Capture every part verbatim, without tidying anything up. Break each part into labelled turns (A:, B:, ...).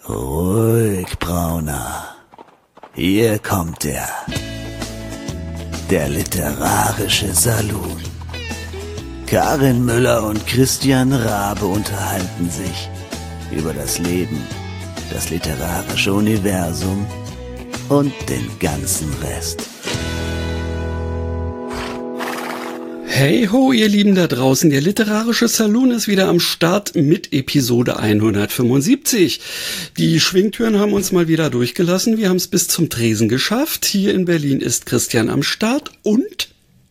A: Ruhig, Brauner. Hier kommt er. Der literarische Saloon. Karin Müller und Christian Rabe unterhalten sich über das Leben, das literarische Universum und den ganzen Rest.
B: Hey ho, ihr Lieben da draußen, der literarische Saloon ist wieder am Start mit Episode hundertfünfundsiebzig. Die Schwingtüren haben uns mal wieder durchgelassen, wir haben es bis zum Tresen geschafft. Hier in Berlin ist Christian am Start und...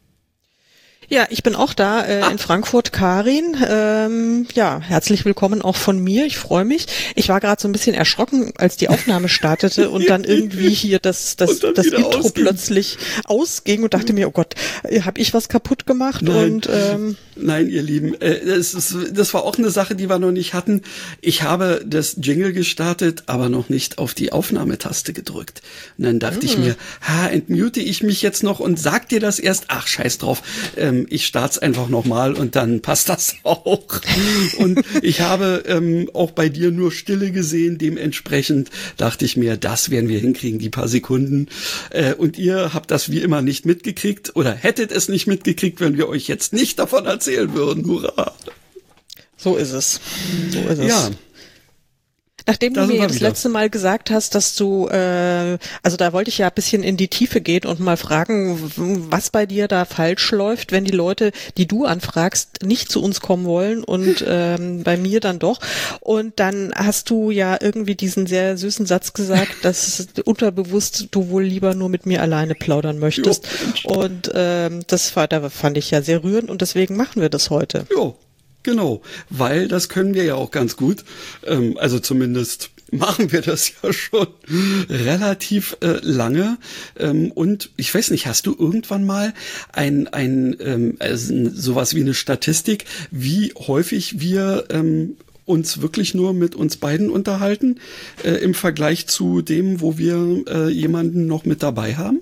C: Ja, ich bin auch da äh, ah. in Frankfurt, Karin. Ähm, ja, herzlich willkommen auch von mir. Ich freue mich. Ich war gerade so ein bisschen erschrocken, als die Aufnahme startete und dann irgendwie hier das das das Intro ausging. plötzlich ausging und dachte mir, oh Gott, habe ich was kaputt gemacht?
B: Nein,
C: und ähm,
B: nein, ihr Lieben, äh, das, ist, das war auch eine Sache, die wir noch nicht hatten. Ich habe das Jingle gestartet, aber noch nicht auf die Aufnahmetaste gedrückt. Und dann dachte hm. ich mir, ha, entmute ich mich jetzt noch und sag dir das erst? Ach, scheiß drauf. Ähm, Ich start's einfach nochmal und dann passt das auch. Und ich habe ähm, auch bei dir nur Stille gesehen. Dementsprechend dachte ich mir, das werden wir hinkriegen, die paar Sekunden. Äh, und ihr habt das wie immer nicht mitgekriegt oder hättet es nicht mitgekriegt, wenn wir euch jetzt nicht davon erzählen würden. Hurra!
C: So ist es. So ist es.
B: Ja.
C: Nachdem
B: da
C: du mir das
B: wieder.
C: letzte Mal gesagt hast, dass du, äh, also da wollte ich ja ein bisschen in die Tiefe gehen und mal fragen, was bei dir da falsch läuft, wenn die Leute, die du anfragst, nicht zu uns kommen wollen und ähm, bei mir dann doch. Und dann hast du ja irgendwie diesen sehr süßen Satz gesagt, dass unterbewusst du wohl lieber nur mit mir alleine plaudern möchtest. Jo. Und ähm, das war, da fand ich ja sehr rührend und deswegen machen wir das heute.
B: Jo. Genau, weil das können wir ja auch ganz gut, ähm, also zumindest machen wir das ja schon relativ äh, lange ähm, und ich weiß nicht, hast du irgendwann mal ein, ein ähm, also sowas wie eine Statistik, wie häufig wir ähm, uns wirklich nur mit uns beiden unterhalten äh, im Vergleich zu dem, wo wir äh, jemanden noch mit dabei haben?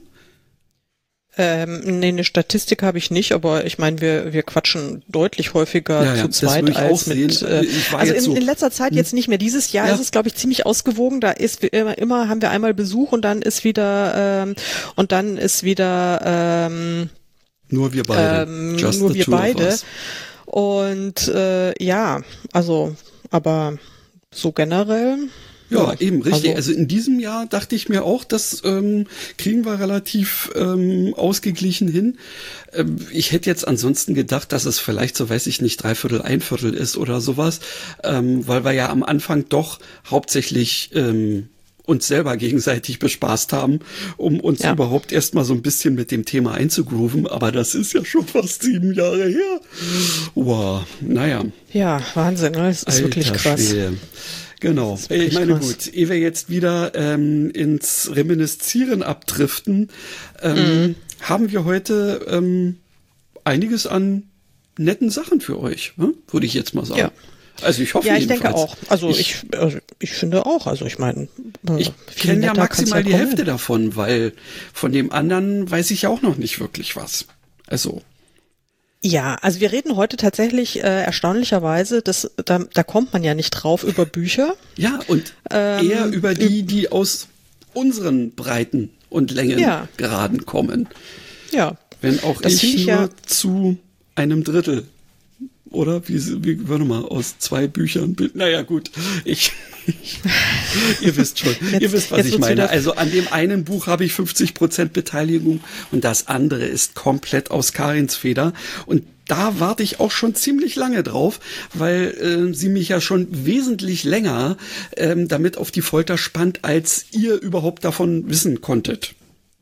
C: Ähm, nee, eine Statistik habe ich nicht, aber ich meine, wir wir quatschen deutlich häufiger
B: ja, ja,
C: zu zweit als mit. Äh, also in,
B: so.
C: in letzter Zeit jetzt nicht mehr. Dieses Jahr ja. ist es, glaube ich, ziemlich ausgewogen. Da ist immer, immer haben wir einmal Besuch und dann ist wieder ähm, und dann ist wieder ähm,
B: nur wir beide.
C: Ähm, Just nur wir beide. Und äh, ja, also, aber so generell.
B: Ja,
C: ja,
B: eben, richtig. Also,
C: also
B: in diesem Jahr dachte ich mir auch, das ähm, kriegen wir relativ ähm, ausgeglichen hin. Ähm, ich hätte jetzt ansonsten gedacht, dass es vielleicht, so weiß ich nicht, Dreiviertel, ein Viertel ist oder sowas, ähm, weil wir ja am Anfang doch hauptsächlich ähm, uns selber gegenseitig bespaßt haben, um uns ja. überhaupt erstmal so ein bisschen mit dem Thema einzugrooven. Aber das ist ja schon fast sieben Jahre her. Wow, naja.
C: Ja, Wahnsinn, ne? Das ist
B: Alter
C: wirklich krass.
B: Schwede. Genau. Ich meine, krass. Gut, ehe wir jetzt wieder ähm, ins Reminiszieren abdriften, ähm, mhm. haben wir heute ähm, einiges an netten Sachen für euch, ne? Würde ich jetzt mal sagen.
C: Ja.
B: Also ich hoffe
C: ja, ich
B: jedenfalls.
C: denke auch. Also ich, ich, also ich finde auch. Also ich meine, äh,
B: ich kenne ja maximal
C: ja
B: die
C: kommen.
B: Hälfte davon, weil von dem anderen weiß ich auch noch nicht wirklich was. Also
C: ja, also wir reden heute tatsächlich äh, erstaunlicherweise, das, da, da kommt man ja nicht drauf, über Bücher.
B: Ja, und ähm, eher über die, die aus unseren Breiten und Längen
C: ja.
B: geraden kommen.
C: Ja.
B: Wenn auch
C: das
B: ich,
C: ich
B: nur
C: ja
B: zu einem Drittel, oder? Wie, wie warte mal, aus zwei Büchern bin. Naja, gut, ich... ihr wisst schon, jetzt, ihr wisst, was ich meine. Also an dem einen Buch habe ich fünfzig Prozent Beteiligung und das andere ist komplett aus Karins Feder. Und da warte ich auch schon ziemlich lange drauf, weil äh, sie mich ja schon wesentlich länger ähm, damit auf die Folter spannt, als ihr überhaupt davon wissen konntet.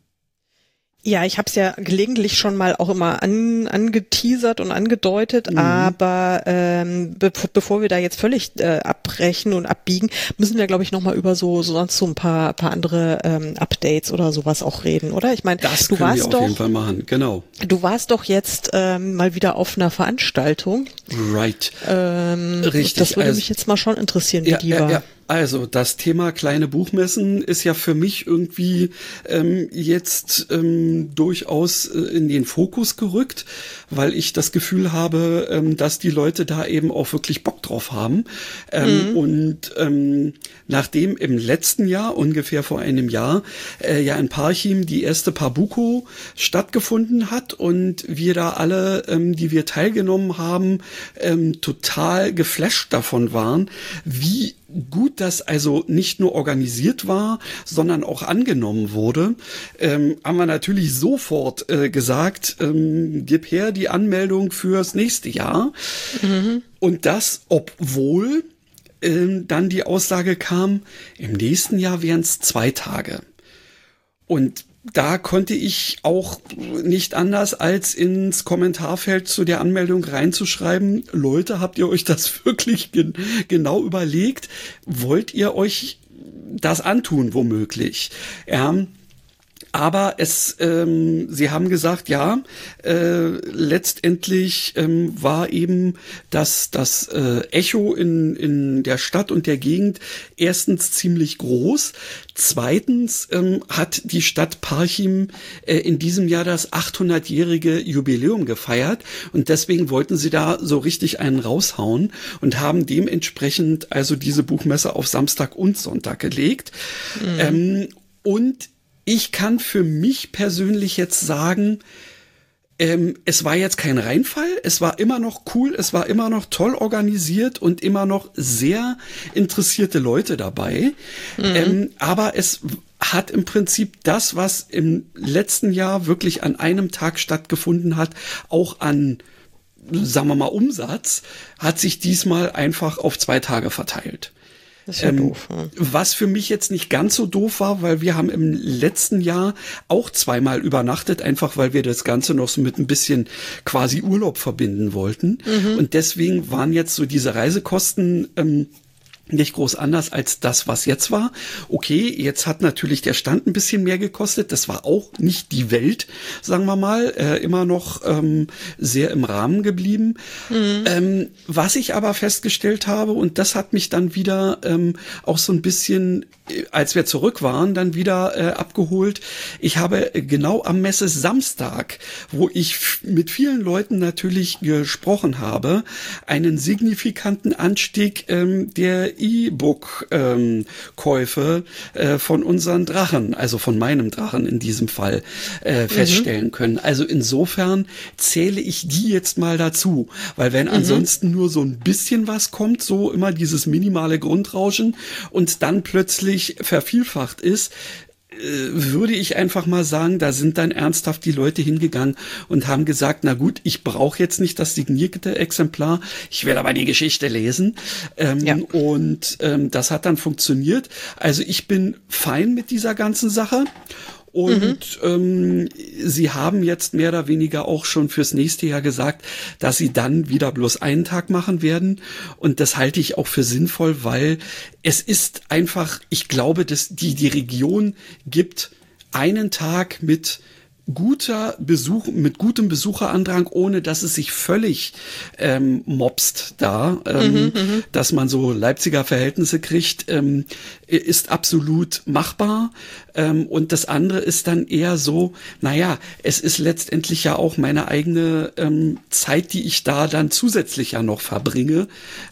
C: Ja, ich habe es ja gelegentlich schon mal auch immer an, angeteasert und angedeutet, mhm. aber ähm, be bevor wir da jetzt völlig äh, abbrechen und abbiegen, müssen wir, glaube ich, nochmal über so, so sonst so ein paar, paar andere ähm, Updates oder sowas auch reden, oder? Ich meine,
B: das
C: du
B: können
C: warst
B: wir auf
C: doch,
B: jeden Fall machen, genau.
C: Du warst doch jetzt ähm, mal wieder auf einer Veranstaltung.
B: Right.
C: Ähm,
B: Richtig.
C: Das würde
B: also,
C: mich jetzt mal schon interessieren, wie
B: ja,
C: die
B: ja,
C: war.
B: Ja. Also das Thema kleine Buchmessen ist ja für mich irgendwie ähm, jetzt ähm, durchaus äh, in den Fokus gerückt, weil ich das Gefühl habe, ähm, dass die Leute da eben auch wirklich Bock drauf haben. Ähm, mhm. Und ähm, nachdem im letzten Jahr, ungefähr vor einem Jahr, äh, ja in Parchim die erste Pabuco stattgefunden hat und wir da alle, ähm, die wir teilgenommen haben, ähm, total geflasht davon waren, wie gut das also nicht nur organisiert war, sondern auch angenommen wurde, ähm, haben wir natürlich sofort äh, gesagt, ähm, gib her die Anmeldung fürs nächste Jahr. Mhm. Und das, obwohl ähm, dann die Aussage kam, im nächsten Jahr wären es zwei Tage. Und da konnte ich auch nicht anders, als ins Kommentarfeld zu der Anmeldung reinzuschreiben, Leute, habt ihr euch das wirklich gen- genau überlegt? Wollt ihr euch das antun, womöglich? Ja. Aber es, ähm, sie haben gesagt, ja, äh, letztendlich ähm, war eben das, das äh, Echo in, in der Stadt und der Gegend erstens ziemlich groß. Zweitens ähm, hat die Stadt Parchim äh, in diesem Jahr das achthundertjährige Jubiläum gefeiert und deswegen wollten sie da so richtig einen raushauen und haben dementsprechend also diese Buchmesse auf Samstag und Sonntag gelegt. Mhm. Ähm, und ich kann für mich persönlich jetzt sagen, ähm, es war jetzt kein Reinfall, es war immer noch cool, es war immer noch toll organisiert und immer noch sehr interessierte Leute dabei. Mhm. Ähm, aber es hat im Prinzip das, was im letzten Jahr wirklich an einem Tag stattgefunden hat, auch an, sagen wir mal, Umsatz, hat sich diesmal einfach auf zwei Tage verteilt.
C: Das ist ja ähm, doof. Ja.
B: Was für mich jetzt nicht ganz so doof war, weil wir haben im letzten Jahr auch zweimal übernachtet, einfach weil wir das Ganze noch so mit ein bisschen quasi Urlaub verbinden wollten. Mhm. Und deswegen waren jetzt so diese Reisekosten ähm, nicht groß anders als das, was jetzt war. Okay, jetzt hat natürlich der Stand ein bisschen mehr gekostet. Das war auch nicht die Welt, sagen wir mal. Äh, immer noch ähm, sehr im Rahmen geblieben. Mhm. Ähm, was ich aber festgestellt habe, und das hat mich dann wieder ähm, auch so ein bisschen, als wir zurück waren, dann wieder äh, abgeholt. Ich habe genau am Messe Samstag, wo ich f- mit vielen Leuten natürlich gesprochen habe, einen signifikanten Anstieg ähm, der E-Book-Käufe ähm, äh, von unseren Drachen, also von meinem Drachen in diesem Fall, äh, feststellen mhm. können. Also insofern zähle ich die jetzt mal dazu, weil wenn mhm. ansonsten nur so ein bisschen was kommt, so immer dieses minimale Grundrauschen und dann plötzlich vervielfacht ist, würde ich einfach mal sagen, da sind dann ernsthaft die Leute hingegangen und haben gesagt, na gut, ich brauche jetzt nicht das signierte Exemplar, ich will aber die Geschichte lesen. Ähm, ja. Und ähm, das hat dann funktioniert. Also ich bin fein mit dieser ganzen Sache. Und mhm. ähm, sie haben jetzt mehr oder weniger auch schon fürs nächste Jahr gesagt, dass sie dann wieder bloß einen Tag machen werden. Und das halte ich auch für sinnvoll, weil es ist einfach, ich glaube, dass die, die Region gibt einen Tag mit guter Besuch, mit gutem Besucherandrang, ohne dass es sich völlig ähm, mobst da, ähm, mhm, dass man so Leipziger Verhältnisse kriegt, ähm, ist absolut machbar. Ähm, und das andere ist dann eher so, naja, es ist letztendlich ja auch meine eigene ähm, Zeit, die ich da dann zusätzlich ja noch verbringe.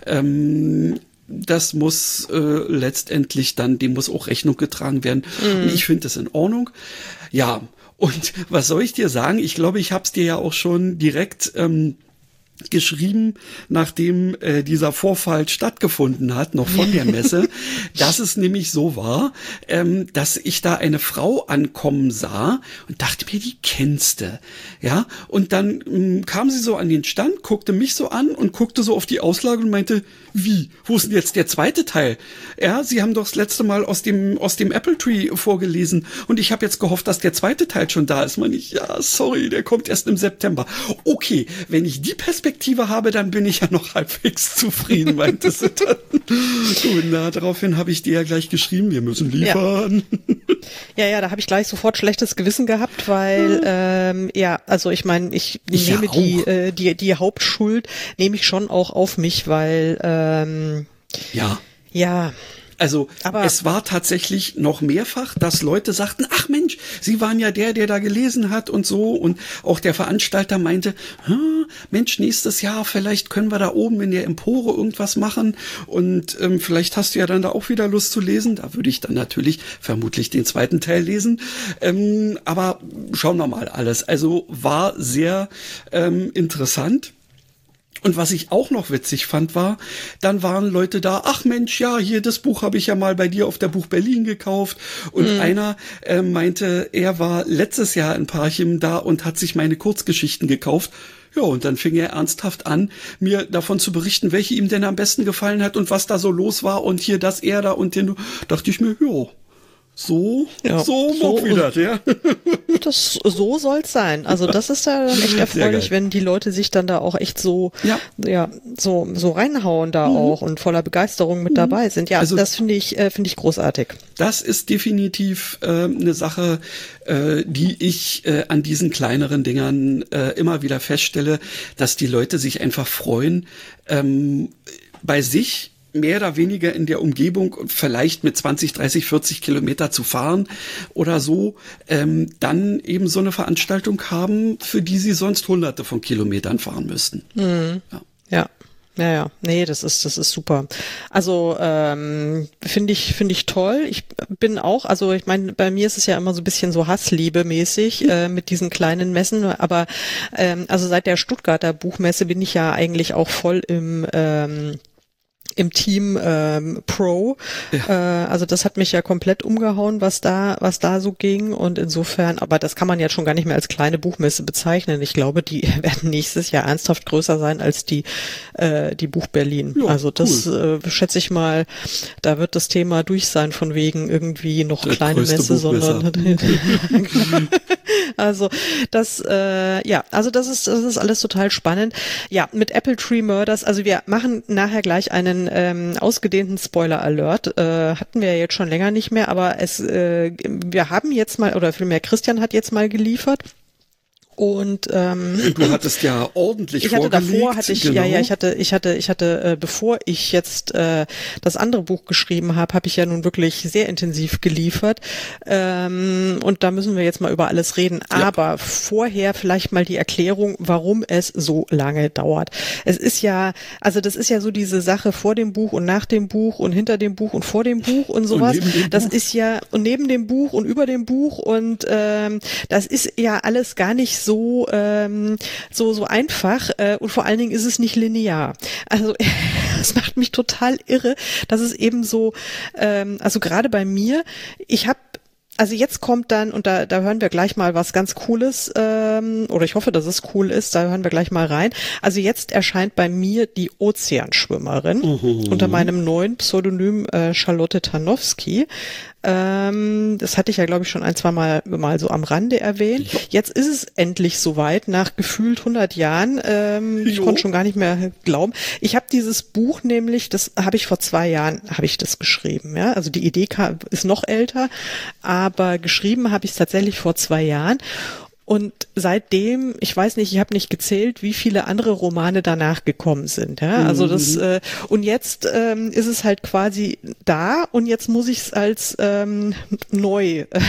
B: Ähm, Das muss äh, letztendlich dann, dem muss auch Rechnung getragen werden. Mhm. Und ich finde das in Ordnung. Ja, und was soll ich dir sagen? Ich glaube, ich habe es dir ja auch schon direkt ähm, geschrieben, nachdem äh, dieser Vorfall stattgefunden hat, noch von der Messe, dass es nämlich so war, ähm, dass ich da eine Frau ankommen sah und dachte mir, die kennst du, ja, und dann ähm, kam sie so an den Stand, guckte mich so an und guckte so auf die Auslage und meinte, wie, wo ist denn jetzt der zweite Teil? Ja, sie haben doch das letzte Mal aus dem aus dem Apple Tree vorgelesen und ich habe jetzt gehofft, dass der zweite Teil schon da ist. Meine ich, ja, sorry, der kommt erst im September. Okay, wenn ich die Perspektive habe, dann bin ich ja noch halbwegs zufrieden, meinte sie dann. Und na, daraufhin habe ich dir ja gleich geschrieben, wir müssen liefern.
C: Ja, ja, ja, da habe ich gleich sofort schlechtes Gewissen gehabt, weil, ähm, ja, also ich meine, ich, ich nehme ja die, äh, die, die Hauptschuld, nehme ich schon auch auf mich, weil, ähm,
B: ja.
C: Ja.
B: Also
C: Aber
B: es war tatsächlich noch mehrfach, dass Leute sagten, ach Mensch, Sie waren ja der, der da gelesen hat und so. Und auch der Veranstalter meinte, hm, Mensch, nächstes Jahr, vielleicht können wir da oben in der Empore irgendwas machen. Und ähm, vielleicht hast du ja dann da auch wieder Lust zu lesen. Da würde ich dann natürlich vermutlich den zweiten Teil lesen. Ähm, aber schauen wir mal alles. Also war sehr ähm, interessant. Und was ich auch noch witzig fand, war, dann waren Leute da, ach Mensch, ja, hier, das Buch habe ich ja mal bei dir auf der Buch Berlin gekauft. Und mhm. einer äh, meinte, er war letztes Jahr in Parchim da und hat sich meine Kurzgeschichten gekauft. Ja, und dann fing er ernsthaft an, mir davon zu berichten, welche ihm denn am besten gefallen hat und was da so los war und hier das, er da und den, dachte ich mir, ja, so,
C: ja,
B: so, so wieder, ja.
C: Das, so soll's sein. Also das ist ja dann echt erfreulich, wenn die Leute sich dann da auch echt so,
B: ja,
C: ja so, so reinhauen da mhm. auch und voller Begeisterung mit mhm. dabei sind. Ja, also das finde ich, äh, finde ich großartig.
B: Das ist definitiv äh, eine Sache, äh, die ich äh, an diesen kleineren Dingern äh, immer wieder feststelle, dass die Leute sich einfach freuen, ähm, bei sich mehr oder weniger in der Umgebung vielleicht mit zwanzig, dreißig, vierzig Kilometer zu fahren oder so, ähm, dann eben so eine Veranstaltung haben, für die sie sonst hunderte von Kilometern fahren müssten.
C: Mhm. Ja. ja. Ja, ja, nee, das ist, das ist super. Also ähm, finde ich, finde ich toll. Ich bin auch, also ich meine, bei mir ist es ja immer so ein bisschen so Hassliebe-mäßig äh, mit diesen kleinen Messen, aber ähm, also seit der Stuttgarter Buchmesse bin ich ja eigentlich auch voll im ähm, im Team ähm, Pro. Ja. Äh, also das hat mich ja komplett umgehauen, was da, was da so ging. Und insofern, aber das kann man jetzt schon gar nicht mehr als kleine Buchmesse bezeichnen. Ich glaube, die werden nächstes Jahr ernsthaft größer sein als die äh, die Buch Berlin. Ja, also das cool. äh, schätze ich mal, da wird das Thema durch sein von wegen irgendwie noch Der kleine Messe, sondern also das äh, ja, also das ist das ist alles total spannend. Ja, mit Apple Tree Murders, also wir machen nachher gleich einen ähm, ausgedehnten Spoiler-Alert. Äh, hatten wir ja jetzt schon länger nicht mehr, aber es äh, wir haben jetzt mal, oder vielmehr Christian hat jetzt mal geliefert. Und ähm,
B: du hattest ja ordentlich
C: ich hatte
B: vorgelegt.
C: Davor hatte ich genau. ja ja ich hatte ich hatte ich hatte äh, bevor ich jetzt äh, das andere Buch geschrieben habe, habe ich ja nun wirklich sehr intensiv geliefert. Ähm, und da müssen wir jetzt mal über alles reden. Ja. Aber vorher vielleicht mal die Erklärung, warum es so lange dauert. Es ist ja, also das ist ja so diese Sache vor dem Buch und nach dem Buch und hinter dem Buch und vor dem Buch und sowas. Und das Buch. ist ja und neben dem Buch und über dem Buch und ähm, das ist ja alles gar nicht so so ähm, so so einfach äh, und vor allen Dingen ist es nicht linear. Also es macht mich total irre, dass es eben so, ähm, also gerade bei mir, ich habe Also jetzt kommt dann, und da, da hören wir gleich mal was ganz Cooles, ähm, oder ich hoffe, dass es cool ist, da hören wir gleich mal rein. Also jetzt erscheint bei mir die Ozeanschwimmerin mhm. unter meinem neuen Pseudonym äh, Charlotte Tarnowski. Ähm, das hatte ich ja, glaube ich, schon ein, zwei Mal, mal so am Rande erwähnt. Jetzt ist es endlich soweit, nach gefühlt hundert Jahren. Ähm, ich konnte schon gar nicht mehr glauben. Ich habe dieses Buch nämlich, das habe ich vor zwei Jahren, habe ich das geschrieben. Ja, also die Idee kam, ist noch älter, aber geschrieben habe ich es tatsächlich vor zwei Jahren. Und seitdem, ich weiß nicht, ich habe nicht gezählt, wie viele andere Romane danach gekommen sind. Ja? Also das äh, und jetzt ähm, ist es halt quasi da und jetzt muss ich es als ähm, neu äh,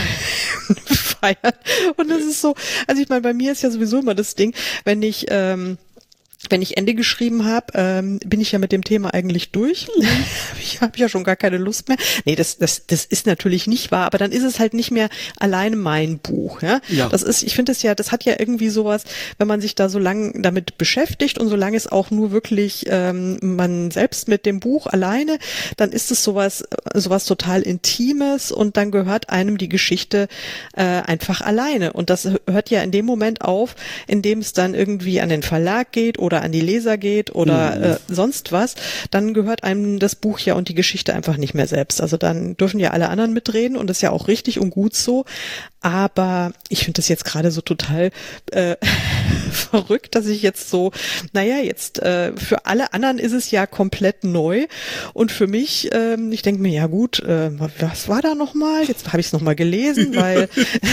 C: feiern. Und das ist so, also ich meine, bei mir ist ja sowieso immer das Ding, wenn ich ähm, Wenn ich Ende geschrieben habe, ähm, bin ich ja mit dem Thema eigentlich durch. Mhm. Ich habe ja schon gar keine Lust mehr. Nee, das das das ist natürlich nicht wahr, aber dann ist es halt nicht mehr alleine mein Buch. Ja, ja. Das ist, ich finde es ja, das hat ja irgendwie sowas, wenn man sich da so lange damit beschäftigt und solange es auch nur wirklich ähm, man selbst mit dem Buch alleine, dann ist es sowas sowas total Intimes und dann gehört einem die Geschichte äh, einfach alleine. Und das hört ja in dem Moment auf, in dem es dann irgendwie an den Verlag geht oder oder an die Leser geht oder mhm. äh, sonst was, dann gehört einem das Buch ja und die Geschichte einfach nicht mehr selbst. Also dann dürfen ja alle anderen mitreden und das ist ja auch richtig und gut so. Aber ich finde das jetzt gerade so total äh, verrückt, dass ich jetzt so, naja, jetzt äh, für alle anderen ist es ja komplett neu und für mich, ähm, ich denke mir, ja gut, äh, was war da nochmal? Jetzt habe ich es nochmal gelesen, weil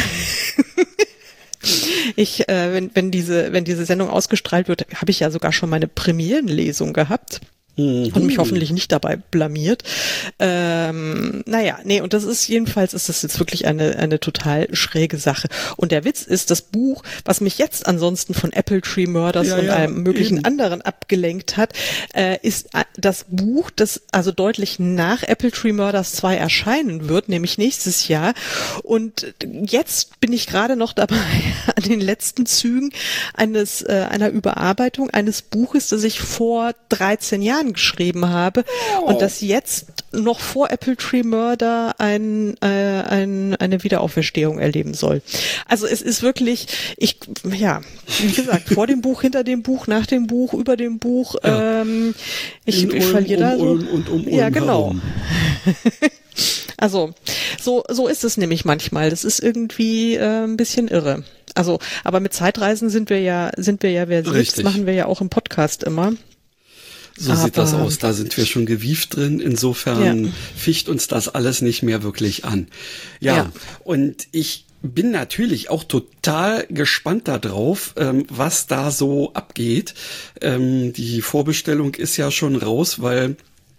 C: Ich, äh, wenn, wenn diese, wenn diese Sendung ausgestrahlt wird, habe ich ja sogar schon meine Premierenlesung gehabt. Mhm. Und mich hoffentlich nicht dabei blamiert. Ähm, naja, nee, und das ist jedenfalls, ist das jetzt wirklich eine, eine total schräge Sache. Und der Witz ist, das Buch, was mich jetzt ansonsten von Apple Tree Murders ja, und ja, einem möglichen eben. anderen abgelenkt hat, äh, ist das Buch, das also deutlich nach Apple Tree Murders zwei erscheinen wird, nämlich nächstes Jahr. Und jetzt bin ich gerade noch dabei an den letzten Zügen eines, äh, einer Überarbeitung eines Buches, das ich vor dreizehn Jahren geschrieben habe oh. und das jetzt noch vor Apple Tree Murder ein, äh, ein, eine Wiederauferstehung erleben soll. Also es ist wirklich, ich, ja, wie gesagt, vor dem Buch, hinter dem Buch, nach dem Buch, über dem Buch, ja. ähm, ich, ich verliere da so.
B: Um, und um, um,
C: ja, genau. Also, so, so ist es nämlich manchmal. Das ist irgendwie äh, ein bisschen irre. Also, aber mit Zeitreisen sind wir ja, sind wir ja versiert. Das machen wir ja auch im Podcast immer.
B: So aber, sieht das aus, da sind wir schon gewieft drin, insofern ja. ficht uns das alles nicht mehr wirklich an. Ja, ja. Und ich bin natürlich auch total gespannt darauf, ähm, was da so abgeht. Ähm, die Vorbestellung ist ja schon raus, weil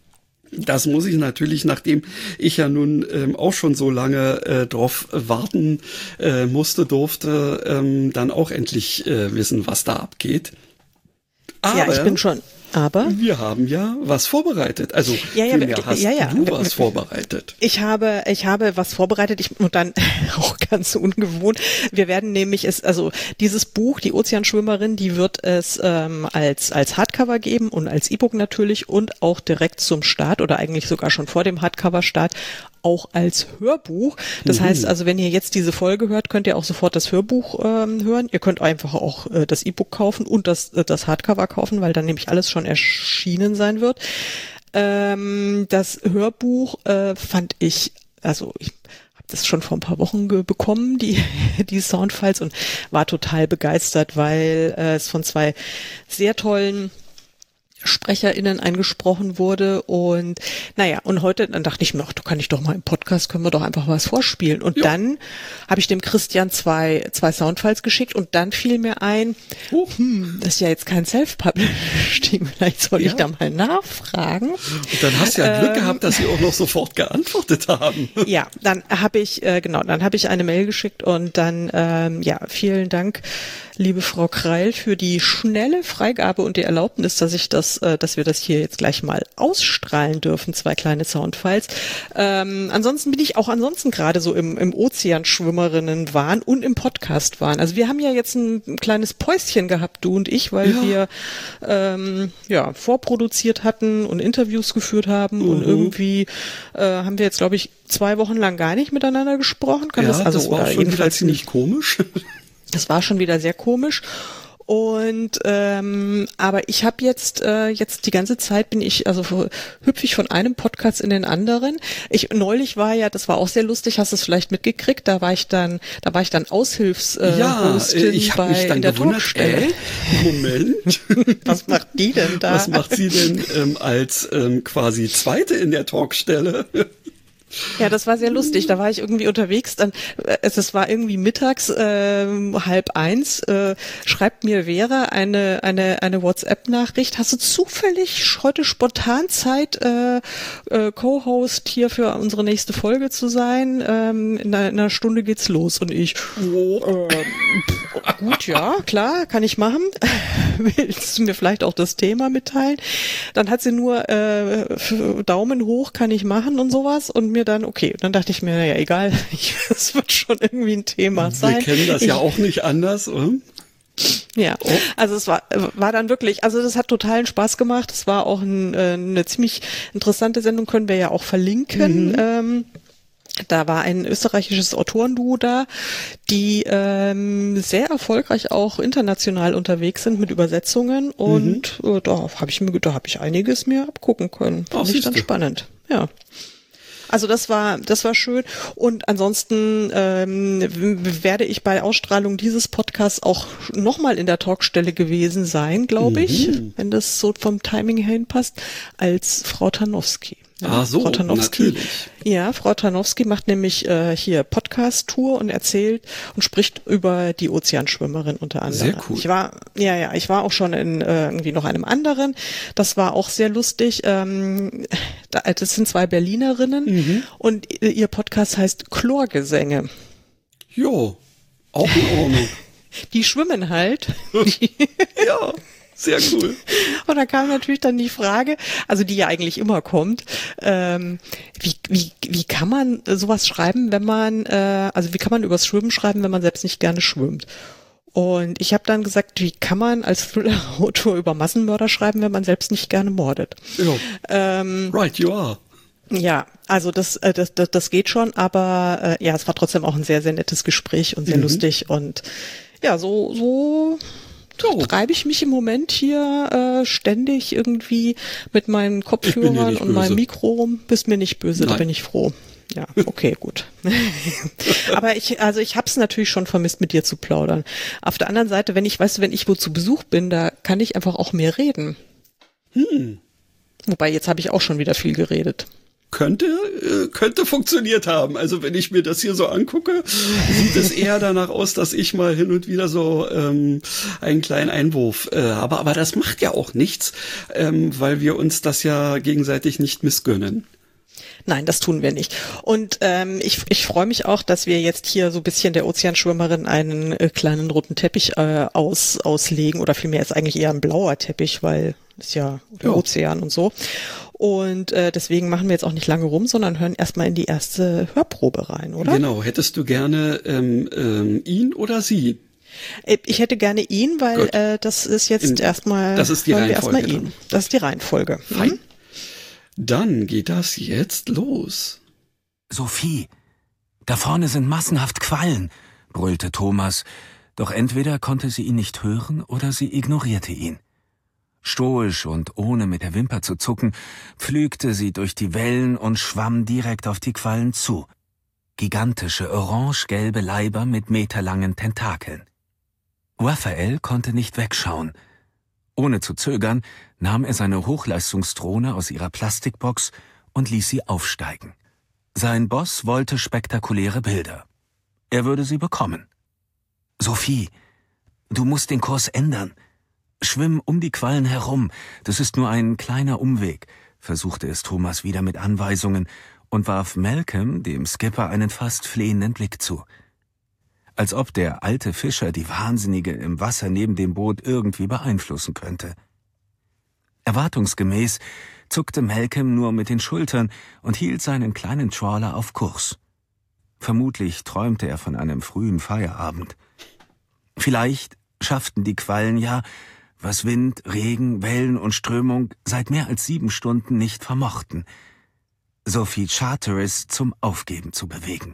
B: das muss ich natürlich, nachdem ich ja nun ähm, auch schon so lange äh, drauf warten äh, musste, durfte, ähm, dann auch endlich äh, wissen, was da abgeht. Aber
C: ja, ich bin schon... Aber
B: wir haben ja was vorbereitet. Also
C: ja, ja,
B: vielmehr hast
C: ja, ja.
B: du was vorbereitet.
C: Ich habe, ich habe was vorbereitet. Ich, und dann auch ganz ungewohnt. Wir werden nämlich es, also dieses Buch, die Ozeanschwimmerin, die wird es ähm, als als Hardcover geben und als E-Book natürlich und auch direkt zum Start oder eigentlich sogar schon vor dem Hardcover-Start auch als Hörbuch. Das mhm. heißt also, wenn ihr jetzt diese Folge hört, könnt ihr auch sofort das Hörbuch ähm, hören. Ihr könnt einfach auch äh, das E-Book kaufen und das äh, das Hardcover kaufen, weil dann nämlich alles schon erschienen sein wird. Ähm, das Hörbuch äh, fand ich, also ich habe das schon vor ein paar Wochen ge- bekommen, die die Soundfiles, und war total begeistert, weil äh, es von zwei sehr tollen SprecherInnen eingesprochen wurde. Und naja, und heute, dann dachte ich mir, ach, da kann ich doch mal im Podcast, können wir doch einfach was vorspielen. Und ja. dann habe ich dem Christian zwei zwei Soundfiles geschickt und dann fiel mir ein, uh. hm, das ist ja jetzt kein Self-Publishing, vielleicht soll ja. ich da mal nachfragen.
B: Und dann hast du ja Glück ähm, gehabt, dass sie auch noch sofort geantwortet haben.
C: Ja, dann habe ich, äh, genau, dann habe ich eine Mail geschickt und dann, ähm, ja, vielen Dank, liebe Frau Kreil, für die schnelle Freigabe und die Erlaubnis, dass ich das, äh, dass wir das hier jetzt gleich mal ausstrahlen dürfen, zwei kleine Soundfiles. Ähm, ansonsten bin ich auch ansonsten gerade so im, im Ozeanschwimmerinnen-Wahn und im Podcast-Wahn. Also wir haben ja jetzt ein, ein kleines Päuschen gehabt, du und ich, weil ja. wir ähm, ja vorproduziert hatten und Interviews geführt haben mhm. und irgendwie äh, haben wir jetzt, glaube ich, zwei Wochen lang gar nicht miteinander gesprochen. Kann
B: ja,
C: das also
B: das war
C: oder
B: schon jedenfalls ziemlich komisch.
C: Das war schon wieder sehr komisch. Und ähm, aber ich habe jetzt äh, jetzt die ganze Zeit bin ich also hüpfe ich von einem Podcast in den anderen. Ich neulich war ja, das war auch sehr lustig, hast du es vielleicht mitgekriegt, da war ich dann da war ich dann Aushilfs äh,
B: ja,
C: Hostin
B: ich
C: bei
B: mich dann
C: in der
B: gewundert,
C: Talkstelle.
B: Äh, Moment.
C: Was macht die denn da?
B: Was macht sie denn ähm, als ähm, quasi Zweite in der Talkstelle?
C: Ja, das war sehr lustig. Da war ich irgendwie unterwegs. Dann, es, es war irgendwie mittags äh, halb eins. Äh, schreibt mir Vera eine eine eine WhatsApp-Nachricht. Hast du zufällig heute spontan Zeit, äh, äh, Co-Host hier für unsere nächste Folge zu sein? Ähm, in, einer, in einer Stunde geht's los. Und ich, oh. äh, gut, ja, klar, kann ich machen. Willst du mir vielleicht auch das Thema mitteilen? Dann hat sie nur äh, Daumen hoch, kann ich machen und sowas. Und mir dann, okay, dann dachte ich mir, naja, egal, es wird schon irgendwie ein Thema sein.
B: Wir kennen das
C: ich,
B: ja auch nicht anders, oder?
C: Ja, oh. also es war war dann wirklich, also das hat totalen Spaß gemacht. Es war auch ein, äh, eine ziemlich interessante Sendung, können wir ja auch verlinken. Mhm. Ähm, Da war ein österreichisches Autorenduo da, die ähm, sehr erfolgreich auch international unterwegs sind mit Übersetzungen, und mhm. äh, da habe ich mir, da habe ich einiges mir abgucken können. Fand ich dann spannend. Ja. Also das war das war schön, und ansonsten ähm, werde ich bei Ausstrahlung dieses Podcasts auch nochmal in der Talkstelle gewesen sein, glaube ich, mhm. wenn das so vom Timing her hinpasst, als Frau Tarnowski.
B: Ja, ah, so,
C: Frau Tarnowski,
B: natürlich.
C: Ja, Frau Tarnowski macht nämlich äh, hier Podcast-Tour und erzählt und spricht über die Ozeanschwimmerin unter anderem.
B: Sehr cool.
C: Ich war, ja, ja, ich war auch schon in äh, irgendwie noch einem anderen. Das war auch sehr lustig. Ähm, das sind zwei Berlinerinnen mhm. und ihr Podcast heißt Chlorgesänge.
B: Jo, auch in Ordnung.
C: Die schwimmen halt.
B: Ja. Sehr cool.
C: Und da kam natürlich dann die Frage, also die ja eigentlich immer kommt, ähm, wie, wie, wie kann man sowas schreiben, wenn man, äh, also wie kann man übers Schwimmen schreiben, wenn man selbst nicht gerne schwimmt? Und ich habe dann gesagt, wie kann man als Thriller-Autor über Massenmörder schreiben, wenn man selbst nicht gerne mordet?
B: Ja.
C: Ähm,
B: right, you are.
C: Ja, also das, äh, das, das, das geht schon, aber äh, ja, es war trotzdem auch ein sehr, sehr nettes Gespräch und sehr mhm. lustig und ja, so, so So. treibe ich mich im Moment hier äh, ständig irgendwie mit meinen Kopfhörern und meinem Mikro rum. Bist mir nicht böse, Nein. Da bin ich froh. Ja, okay, gut. Aber ich, also ich hab's natürlich schon vermisst, mit dir zu plaudern. Auf der anderen Seite, wenn ich, weißt du, wenn ich wo zu Besuch bin, da kann ich einfach auch mehr reden. Hm. Wobei, jetzt habe ich auch schon wieder viel geredet.
B: Könnte, äh, könnte funktioniert haben. Also wenn ich mir das hier so angucke, sieht es eher danach aus, dass ich mal hin und wieder so ähm, einen kleinen Einwurf äh, habe. Aber das macht ja auch nichts, ähm, weil wir uns das ja gegenseitig nicht missgönnen.
C: Nein, das tun wir nicht. Und ähm, ich, ich freue mich auch, dass wir jetzt hier so ein bisschen der Ozeanschwimmerin einen äh, kleinen roten Teppich äh, aus, auslegen. Oder vielmehr ist eigentlich eher ein blauer Teppich, weil ist ja der ja. Ozean und so. Und äh, deswegen machen wir jetzt auch nicht lange rum, sondern hören erstmal in die erste Hörprobe rein, oder?
B: Genau. Hättest du gerne ähm, ähm, ihn oder sie?
C: Ich hätte gerne ihn, weil äh, das ist jetzt in, erstmal
B: das ist die Reihenfolge.
C: Erstmal ihn. Das ist die Reihenfolge.
B: Fein. Mhm. Dann geht das jetzt los.
D: Sophie, da vorne sind massenhaft Quallen, brüllte Thomas, doch entweder konnte sie ihn nicht hören oder sie ignorierte ihn. Stoisch und ohne mit der Wimper zu zucken, pflügte sie durch die Wellen und schwamm direkt auf die Quallen zu. Gigantische orange-gelbe Leiber mit meterlangen Tentakeln. Raphael konnte nicht wegschauen. Ohne zu zögern nahm er seine Hochleistungsdrohne aus ihrer Plastikbox und ließ sie aufsteigen. Sein Boss wollte spektakuläre Bilder. Er würde sie bekommen. Sophie, du musst den Kurs ändern. Schwimm um die Quallen herum, das ist nur ein kleiner Umweg, versuchte es Thomas wieder mit Anweisungen und warf Malcolm, dem Skipper, einen fast flehenden Blick zu. Als ob der alte Fischer die Wahnsinnige im Wasser neben dem Boot irgendwie beeinflussen könnte. Erwartungsgemäß zuckte Malcolm nur mit den Schultern und hielt seinen kleinen Trawler auf Kurs. Vermutlich träumte er von einem frühen Feierabend. Vielleicht schafften die Quallen ja, was Wind, Regen, Wellen und Strömung seit mehr als sieben Stunden nicht vermochten, Sophie Charteris zum Aufgeben zu bewegen.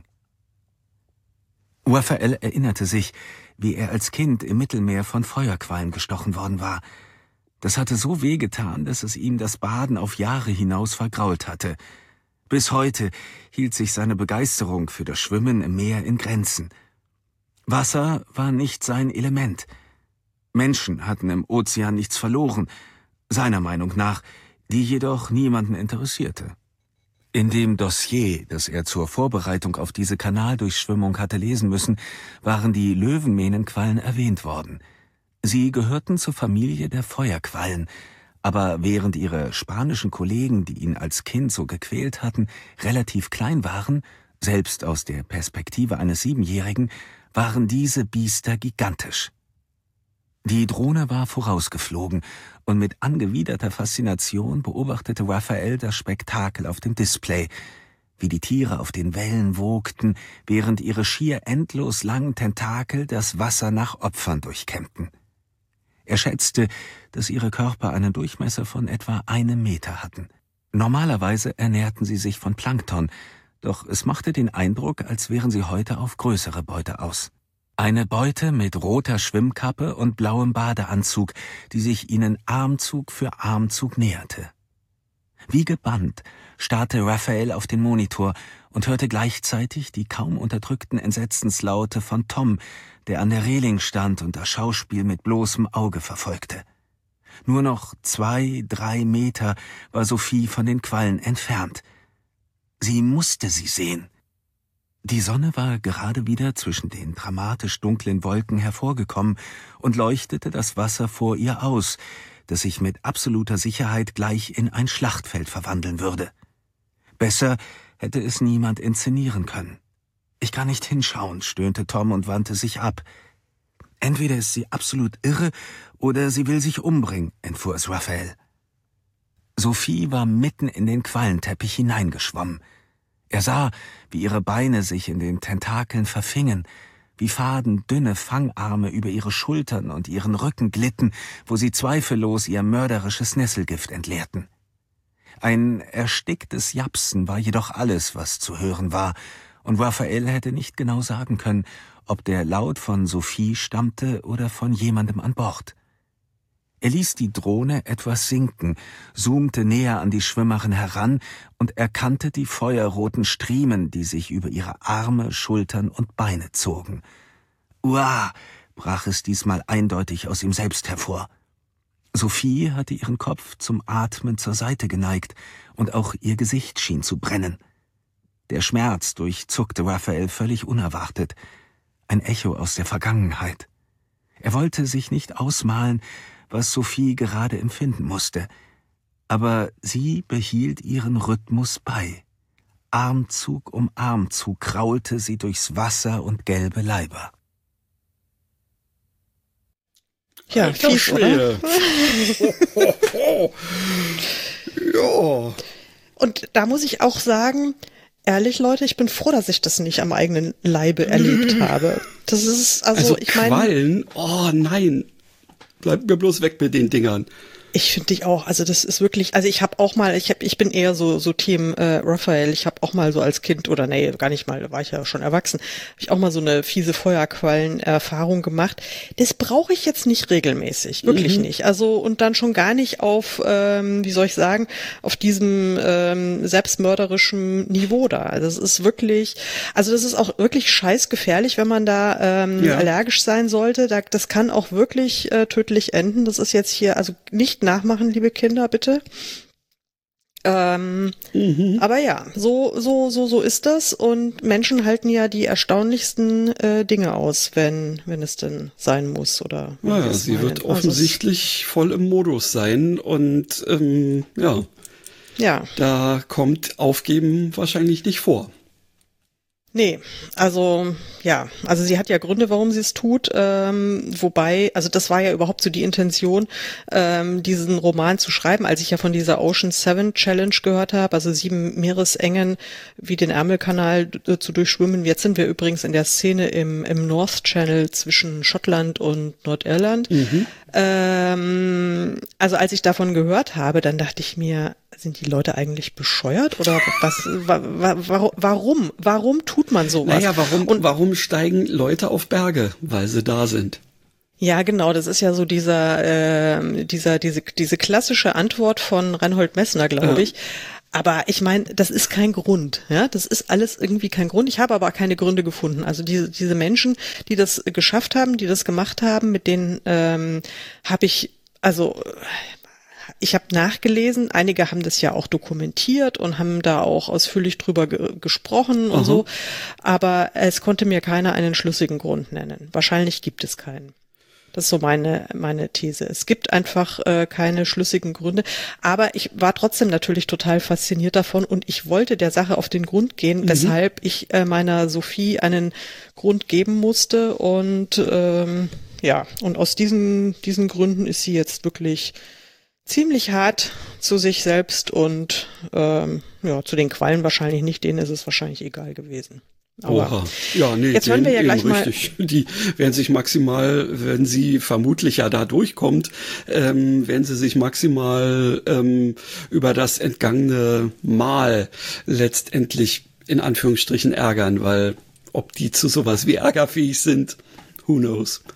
D: Raphael erinnerte sich, wie er als Kind im Mittelmeer von Feuerquallen gestochen worden war. Das hatte so wehgetan, dass es ihm das Baden auf Jahre hinaus vergrault hatte. Bis heute hielt sich seine Begeisterung für das Schwimmen im Meer in Grenzen. Wasser war nicht sein Element. Menschen hatten im Ozean nichts verloren, seiner Meinung nach, die jedoch niemanden interessierte. In dem Dossier, das er zur Vorbereitung auf diese Kanaldurchschwimmung hatte lesen müssen, waren die Löwenmähnenquallen erwähnt worden. Sie gehörten zur Familie der Feuerquallen, aber während ihre spanischen Kollegen, die ihn als Kind so gequält hatten, relativ klein waren, selbst aus der Perspektive eines Siebenjährigen, waren diese Biester gigantisch. Die Drohne war vorausgeflogen und mit angewiderter Faszination beobachtete Raphael das Spektakel auf dem Display, wie die Tiere auf den Wellen wogten, während ihre schier endlos langen Tentakel das Wasser nach Opfern durchkämmten. Er schätzte, dass ihre Körper einen Durchmesser von etwa einem Meter hatten. Normalerweise ernährten sie sich von Plankton, doch es machte den Eindruck, als wären sie heute auf größere Beute aus. Eine Beute mit roter Schwimmkappe und blauem Badeanzug, die sich ihnen Armzug für Armzug näherte. Wie gebannt starrte Raphael auf den Monitor und hörte gleichzeitig die kaum unterdrückten Entsetzenslaute von Tom, der an der Reling stand und das Schauspiel mit bloßem Auge verfolgte. Nur noch zwei, drei Meter war Sophie von den Quallen entfernt. Sie musste sie sehen. Die Sonne war gerade wieder zwischen den dramatisch dunklen Wolken hervorgekommen und leuchtete das Wasser vor ihr aus, das sich mit absoluter Sicherheit gleich in ein Schlachtfeld verwandeln würde. Besser hätte es niemand inszenieren können. »Ich kann nicht hinschauen«, stöhnte Tom und wandte sich ab. »Entweder ist sie absolut irre, oder sie will sich umbringen«, entfuhr es Raphael. Sophie war mitten in den Quallenteppich hineingeschwommen. Er sah, wie ihre Beine sich in den Tentakeln verfingen, wie faden, dünne Fangarme über ihre Schultern und ihren Rücken glitten, wo sie zweifellos ihr mörderisches Nesselgift entleerten. Ein ersticktes Japsen war jedoch alles, was zu hören war, und Raphael hätte nicht genau sagen können, ob der Laut von Sophie stammte oder von jemandem an Bord. Er ließ die Drohne etwas sinken, zoomte näher an die Schwimmerin heran und erkannte die feuerroten Striemen, die sich über ihre Arme, Schultern und Beine zogen. »Uah«, brach es diesmal eindeutig aus ihm selbst hervor. Sophie hatte ihren Kopf zum Atmen zur Seite geneigt, und auch ihr Gesicht schien zu brennen. Der Schmerz durchzuckte Raphael völlig unerwartet, ein Echo aus der Vergangenheit. Er wollte sich nicht ausmalen, was Sophie gerade empfinden musste, aber sie behielt ihren Rhythmus bei. Armzug um Armzug kraulte sie durchs Wasser und gelbe Leiber.
C: Ja, fies, oder?
B: Ja.
C: Und da muss ich auch sagen, ehrlich, Leute, ich bin froh, dass ich das nicht am eigenen Leibe erlebt habe. Das ist, also,
B: also
C: ich meine.
B: Quallen? Oh nein. Bleib mir bloß weg mit den Dingern.
C: Ich finde dich auch, also das ist wirklich, also ich habe auch mal, ich hab, ich bin eher so so Team äh, Raphael, ich habe auch mal so als Kind, oder nee, gar nicht mal, da war ich ja schon erwachsen, habe ich auch mal so eine fiese Feuerquallen-Erfahrung gemacht. Das brauche ich jetzt nicht regelmäßig, wirklich mhm. nicht. Also und dann schon gar nicht auf, ähm, wie soll ich sagen, auf diesem ähm, selbstmörderischen Niveau da. Also das ist wirklich, also das ist auch wirklich scheißgefährlich, wenn man da ähm, ja. allergisch sein sollte. Da, das kann auch wirklich äh, tödlich enden. Das ist jetzt hier, also nicht nachmachen, liebe Kinder, bitte. Ähm, mhm. Aber ja, so so so so ist das, und Menschen halten ja die erstaunlichsten äh, Dinge aus, wenn wenn es denn sein muss, oder.
B: Ja, sie meinen. wird offensichtlich also voll im Modus sein, und ähm, ja,
C: ja,
B: da kommt Aufgeben wahrscheinlich nicht vor.
C: Nee, also ja, also sie hat ja Gründe, warum sie es tut, ähm, wobei, also das war ja überhaupt so die Intention, ähm, diesen Roman zu schreiben, als ich ja von dieser Ocean Seven Challenge gehört habe, also sieben Meeresengen wie den Ärmelkanal äh, zu durchschwimmen. Jetzt sind wir übrigens in der Szene im, im North Channel zwischen Schottland und Nordirland. Mhm. Ähm, also als ich davon gehört habe, dann dachte ich mir, sind die Leute eigentlich bescheuert oder was? Wa, wa, warum? Warum tut man sowas?
B: Naja, warum? Und warum steigen Leute auf Berge? Weil sie da sind.
C: Ja, genau. Das ist ja so dieser, äh, dieser, diese, diese klassische Antwort von Reinhold Messner, glaube ich. Ja. Aber ich meine, das ist kein Grund. Ja, das ist alles irgendwie kein Grund. Ich habe aber keine Gründe gefunden. Also diese diese Menschen, die das geschafft haben, die das gemacht haben, mit denen ähm, habe ich also Ich habe nachgelesen, einige haben das ja auch dokumentiert und haben da auch ausführlich drüber ge- gesprochen und Aha. so, aber es konnte mir keiner einen schlüssigen Grund nennen. Wahrscheinlich gibt es keinen. Das ist so meine meine These. Es gibt einfach äh, keine schlüssigen Gründe, aber ich war trotzdem natürlich total fasziniert davon und ich wollte der Sache auf den Grund gehen, mhm. weshalb ich äh, meiner Sophie einen Grund geben musste, und ähm, ja, und aus diesen diesen Gründen ist sie jetzt wirklich ziemlich hart zu sich selbst und ähm, ja, zu den Quallen wahrscheinlich nicht, denen ist es wahrscheinlich egal gewesen. Aber
B: Oha. Ja, nee,
C: jetzt hören wir ja gleich mal.
B: Richtig. Die werden sich maximal, wenn sie vermutlich ja da durchkommt, ähm, werden sie sich maximal ähm, über das entgangene Mal letztendlich in Anführungsstrichen ärgern, weil ob die zu sowas wie ärgerfähig sind, who knows.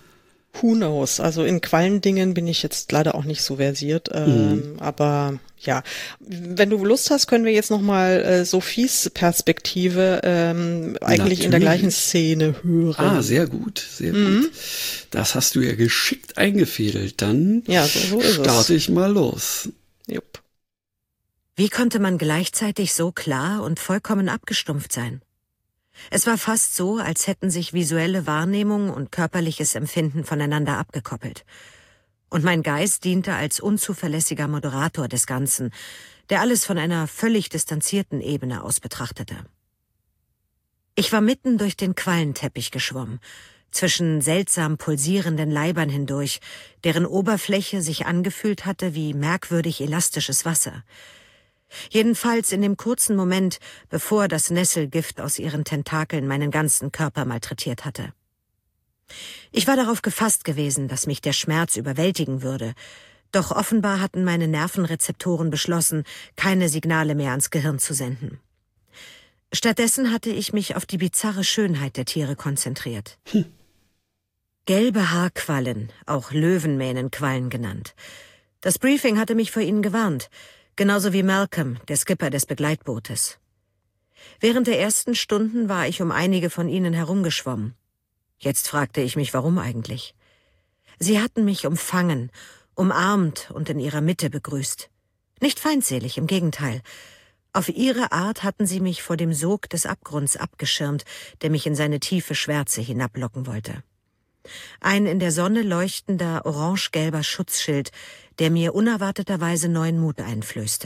C: Who knows? Also in Quallendingen bin ich jetzt leider auch nicht so versiert, ähm, mhm. aber ja, wenn du Lust hast, können wir jetzt nochmal äh, Sophies Perspektive ähm, eigentlich Natürlich. in der gleichen Szene hören.
B: Ah, sehr gut, sehr mhm. gut. Das hast du ja geschickt eingefädelt. Dann
C: ja, so, so ist
B: starte
C: es.
B: ich mal los.
C: Jupp.
E: Wie konnte man gleichzeitig so klar und vollkommen abgestumpft sein? Es war fast so, als hätten sich visuelle Wahrnehmung und körperliches Empfinden voneinander abgekoppelt. Und mein Geist diente als unzuverlässiger Moderator des Ganzen, der alles von einer völlig distanzierten Ebene aus betrachtete. Ich war mitten durch den Quallenteppich geschwommen, zwischen seltsam pulsierenden Leibern hindurch, deren Oberfläche sich angefühlt hatte wie merkwürdig elastisches Wasser. Jedenfalls in dem kurzen Moment, bevor das Nesselgift aus ihren Tentakeln meinen ganzen Körper malträtiert hatte. Ich war darauf gefasst gewesen, dass mich der Schmerz überwältigen würde, doch offenbar hatten meine Nervenrezeptoren beschlossen, keine Signale mehr ans Gehirn zu senden. Stattdessen hatte ich mich auf die bizarre Schönheit der Tiere konzentriert. Hm. Gelbe Haarquallen, auch Löwenmähnenquallen genannt. Das Briefing hatte mich vor ihnen gewarnt, genauso wie Malcolm, der Skipper des Begleitbootes. Während der ersten Stunden war ich um einige von ihnen herumgeschwommen. Jetzt fragte ich mich, warum eigentlich? Sie hatten mich umfangen, umarmt und in ihrer Mitte begrüßt. Nicht feindselig, im Gegenteil. Auf ihre Art hatten sie mich vor dem Sog des Abgrunds abgeschirmt, der mich in seine tiefe Schwärze hinablocken wollte. Ein in der Sonne leuchtender, orange-gelber Schutzschild, der mir unerwarteterweise neuen Mut einflößte.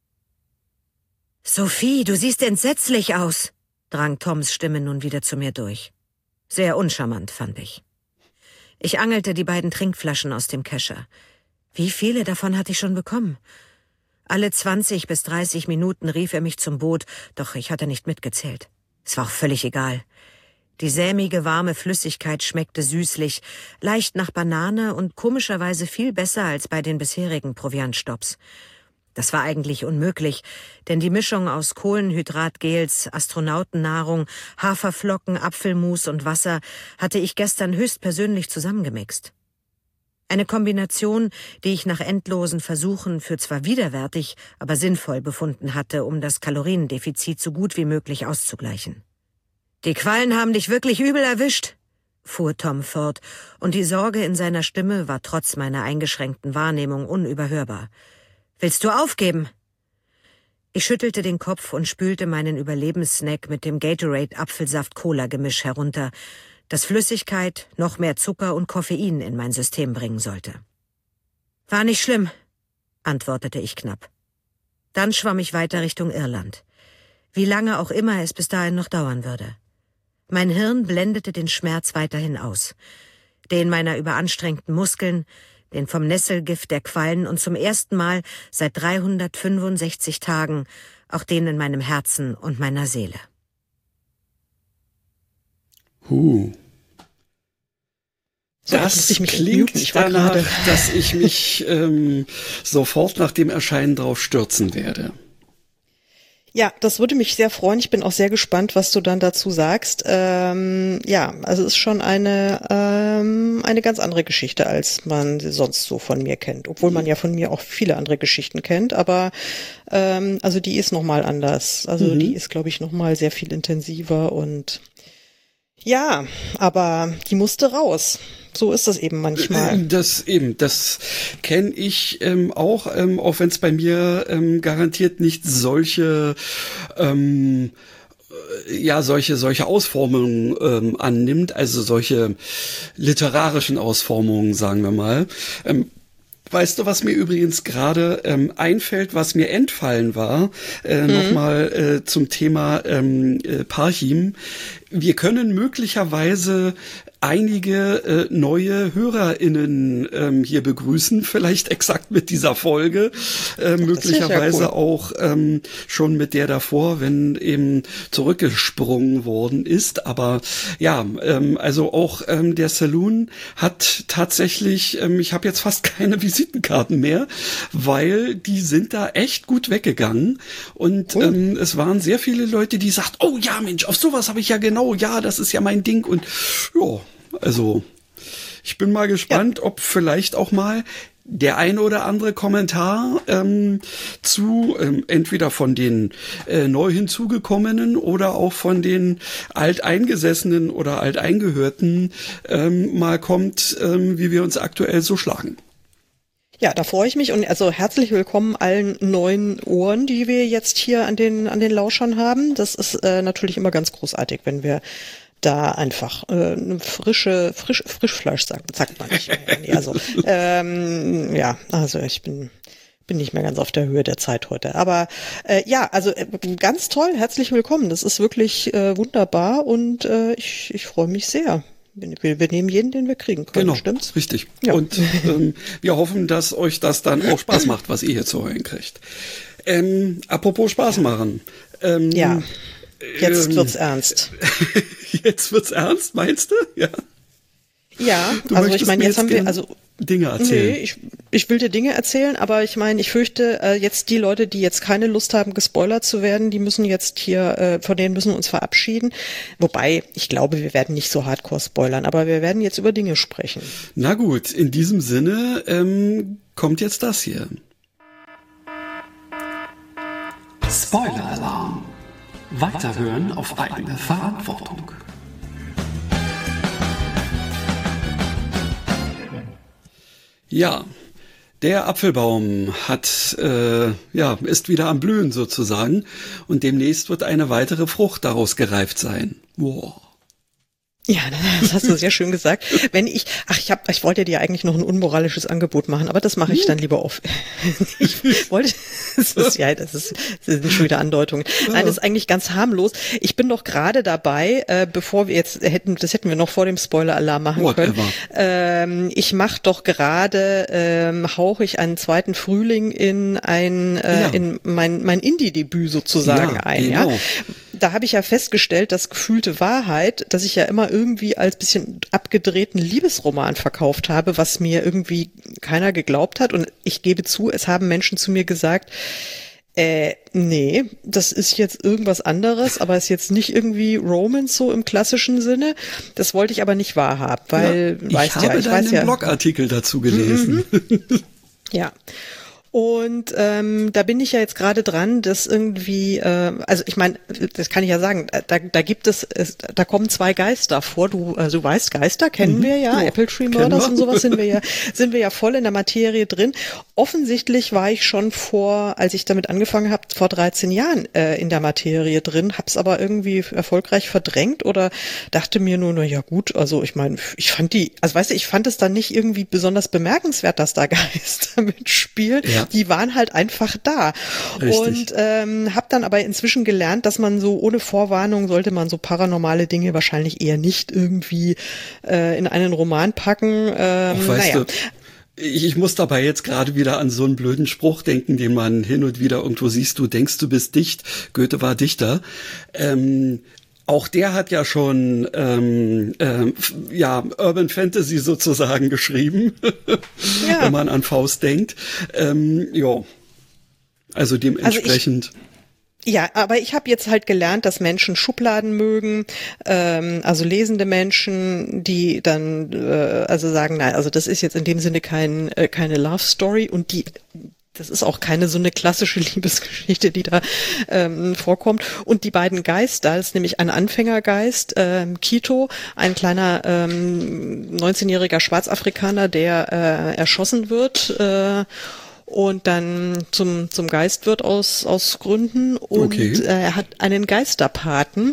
E: »Sophie, du siehst entsetzlich aus«, drang Toms Stimme nun wieder zu mir durch. Sehr uncharmant, fand ich. Ich angelte die beiden Trinkflaschen aus dem Kescher. Wie viele davon hatte ich schon bekommen? Alle zwanzig bis dreißig Minuten rief er mich zum Boot, doch ich hatte nicht mitgezählt. Es war auch völlig egal. Die sämige, warme Flüssigkeit schmeckte süßlich, leicht nach Banane und komischerweise viel besser als bei den bisherigen Proviantstopps. Das war eigentlich unmöglich, denn die Mischung aus Kohlenhydratgels, Astronautennahrung, Haferflocken, Apfelmus und Wasser hatte ich gestern höchstpersönlich zusammengemixt. Eine Kombination, die ich nach endlosen Versuchen für zwar widerwärtig, aber sinnvoll befunden hatte, um das Kaloriendefizit so gut wie möglich auszugleichen. »Die Quallen haben dich wirklich übel erwischt«, fuhr Tom fort, und die Sorge in seiner Stimme war trotz meiner eingeschränkten Wahrnehmung unüberhörbar. »Willst du aufgeben?« Ich schüttelte den Kopf und spülte meinen Überlebenssnack mit dem Gatorade-Apfelsaft-Cola-Gemisch herunter, das Flüssigkeit, noch mehr Zucker und Koffein in mein System bringen sollte. »War nicht schlimm«, antwortete ich knapp. Dann schwamm ich weiter Richtung Irland. Wie lange auch immer es bis dahin noch dauern würde. Mein Hirn blendete den Schmerz weiterhin aus. Den meiner überanstrengten Muskeln, den vom Nesselgift der Quallen und zum ersten Mal seit dreihundertfünfundsechzig Tagen auch den in meinem Herzen und meiner Seele.
B: Huh. Das
C: ich mich
B: klingt
C: ich war
B: danach,
C: grade.
B: dass ich mich ähm, sofort nach dem Erscheinen drauf stürzen werde.
C: Ja, das würde mich sehr freuen. Ich bin auch sehr gespannt, was du dann dazu sagst. Ähm, ja, also es ist schon eine ähm, eine ganz andere Geschichte, als man sonst so von mir kennt. Obwohl man ja von mir auch viele andere Geschichten kennt, aber ähm, also die ist nochmal anders. Also mhm. die ist, glaube ich, nochmal sehr viel intensiver und ja, aber die musste raus. So ist das eben manchmal.
B: Das eben, das kenne ich ähm, auch, ähm, auch wenn es bei mir ähm, garantiert nicht solche ähm, ja solche solche Ausformungen ähm, annimmt, also solche literarischen Ausformungen, sagen wir mal. Ähm, Weißt du, was mir übrigens gerade ähm, einfällt, was mir entfallen war, äh, mhm. nochmal äh, zum Thema ähm, äh, Parchim. Wir können möglicherweise einige äh, neue HörerInnen ähm, hier begrüßen, vielleicht exakt mit dieser Folge, äh, möglicherweise ja cool. auch ähm, schon mit der davor, wenn eben zurückgesprungen worden ist. Aber ja, ähm, also auch ähm, der Saloon hat tatsächlich, ähm, ich habe jetzt fast keine Visitenkarten mehr, weil die sind da echt gut weggegangen. Und cool. ähm, es waren sehr viele Leute, die sagten, oh ja Mensch, auf sowas habe ich ja genau, ja, das ist ja mein Ding. Und ja, also Ich bin mal gespannt, ja. ob vielleicht auch mal der ein oder andere Kommentar ähm, zu ähm, entweder von den äh, neu hinzugekommenen oder auch von den alteingesessenen oder alteingehörten ähm, mal kommt, ähm, wie wir uns aktuell so schlagen.
C: Ja, da freue ich mich und also herzlich willkommen allen neuen Ohren, die wir jetzt hier an den an den Lauschern haben. Das ist äh, natürlich immer ganz großartig, wenn wir da einfach äh, eine frische, frisch, Frischfleisch sagt, sagt man nicht. Also ähm, ja, also ich bin bin nicht mehr ganz auf der Höhe der Zeit heute. Aber äh, ja, also äh, ganz toll, herzlich willkommen. Das ist wirklich äh, wunderbar und äh, ich ich freue mich sehr. Wir, wir nehmen jeden, den wir kriegen können,
B: genau,
C: stimmt's?
B: Richtig. Ja. Und ähm, wir hoffen, dass euch das dann auch Spaß macht, was ihr hier zu hören kriegt. Ähm, apropos Spaß machen. Ähm,
C: ja. Jetzt wird's ernst.
B: Jetzt wird's ernst, meinst du? Ja.
C: Ja,
B: du
C: also ich meine, jetzt, jetzt haben wir also
B: Dinge erzählen.
C: Nee, ich, ich will dir Dinge erzählen, aber ich meine, ich fürchte, äh, jetzt die Leute, die jetzt keine Lust haben, gespoilert zu werden, die müssen jetzt hier, äh, von denen müssen wir uns verabschieden. Wobei, ich glaube, wir werden nicht so hardcore spoilern, aber wir werden jetzt über Dinge sprechen.
B: Na gut, in diesem Sinne ähm, kommt jetzt das hier.
F: Spoiler-Alarm. Weiterhören auf eigene Verantwortung.
B: Ja, der Apfelbaum hat äh, ja ist wieder am Blühen sozusagen und demnächst wird eine weitere Frucht daraus gereift sein. Wow.
C: Ja, das hast du sehr schön gesagt. Wenn ich, ach, ich hab, ich wollte dir eigentlich noch ein unmoralisches Angebot machen, aber das mache ich dann lieber auf. Ich wollte, das ist, ja, das ist, das sind schon wieder Andeutungen. Nein, das ist eigentlich ganz harmlos. Ich bin doch gerade dabei, äh, bevor wir jetzt hätten, das hätten wir noch vor dem Spoiler-Alarm machen
B: Whatever.
C: können. Ähm, ich mache doch gerade, ähm, hauche ich einen zweiten Frühling in ein, äh, ja. in mein, mein Indie-Debüt sozusagen ja, ein,
B: genau.
C: ja. Da habe ich ja festgestellt, dass gefühlte Wahrheit, dass ich ja immer irgendwie als bisschen abgedrehten Liebesroman verkauft habe, was mir irgendwie keiner geglaubt hat. Und ich gebe zu, es haben Menschen zu mir gesagt, äh, nee, das ist jetzt irgendwas anderes, aber ist jetzt nicht irgendwie Romance so im klassischen Sinne. Das wollte ich aber nicht wahrhaben, weil,
B: ja,
C: weißt
B: ich
C: ja,
B: habe
C: ich
B: deinen
C: weiß ja.
B: Blogartikel dazu gelesen.
C: Mhm. Ja. Und ähm, da bin ich ja jetzt gerade dran, dass irgendwie, äh, also ich meine, das kann ich ja sagen, da, da gibt es, es, da kommen zwei Geister vor. Du, also du weißt, Geister kennen wir ja, ja Apple Tree Murders und sowas sind wir ja, sind wir ja voll in der Materie drin. Offensichtlich war ich schon vor, als ich damit angefangen habe, vor dreizehn Jahren äh, in der Materie drin, hab's aber irgendwie erfolgreich verdrängt oder dachte mir nur, na ja gut, also ich meine, ich fand die, also weißt du, ich fand es dann nicht irgendwie besonders bemerkenswert, dass da Geister mitspielen. Ja. Die waren halt einfach da. Richtig. Und ähm, habe dann aber inzwischen gelernt, dass man so ohne Vorwarnung sollte man so paranormale Dinge wahrscheinlich eher nicht irgendwie äh, in einen Roman packen. Ähm,
B: Ach, weißt
C: naja.
B: du, ich muss dabei jetzt gerade wieder an so einen blöden Spruch denken, den man hin und wieder irgendwo siehst, du denkst, du bist dicht, Goethe war Dichter. Ähm, Auch der hat ja schon ähm, ähm, ja Urban Fantasy sozusagen geschrieben, ja. Wenn man an Faust denkt. Ähm, ja, also dementsprechend.
C: Also ich, ja, aber ich habe jetzt halt gelernt, dass Menschen Schubladen mögen, ähm, also lesende Menschen, die dann äh, also sagen, nein, also das ist jetzt in dem Sinne kein äh, keine Love Story und die das ist auch keine so eine klassische Liebesgeschichte, die da ähm, vorkommt. Und die beiden Geister, das ist nämlich ein Anfängergeist, ähm, Kito, ein kleiner ähm, neunzehnjähriger Schwarzafrikaner, der äh, erschossen wird äh, und dann zum zum Geist wird aus aus Gründen. Und
B: okay.
C: äh, er hat einen Geisterpaten.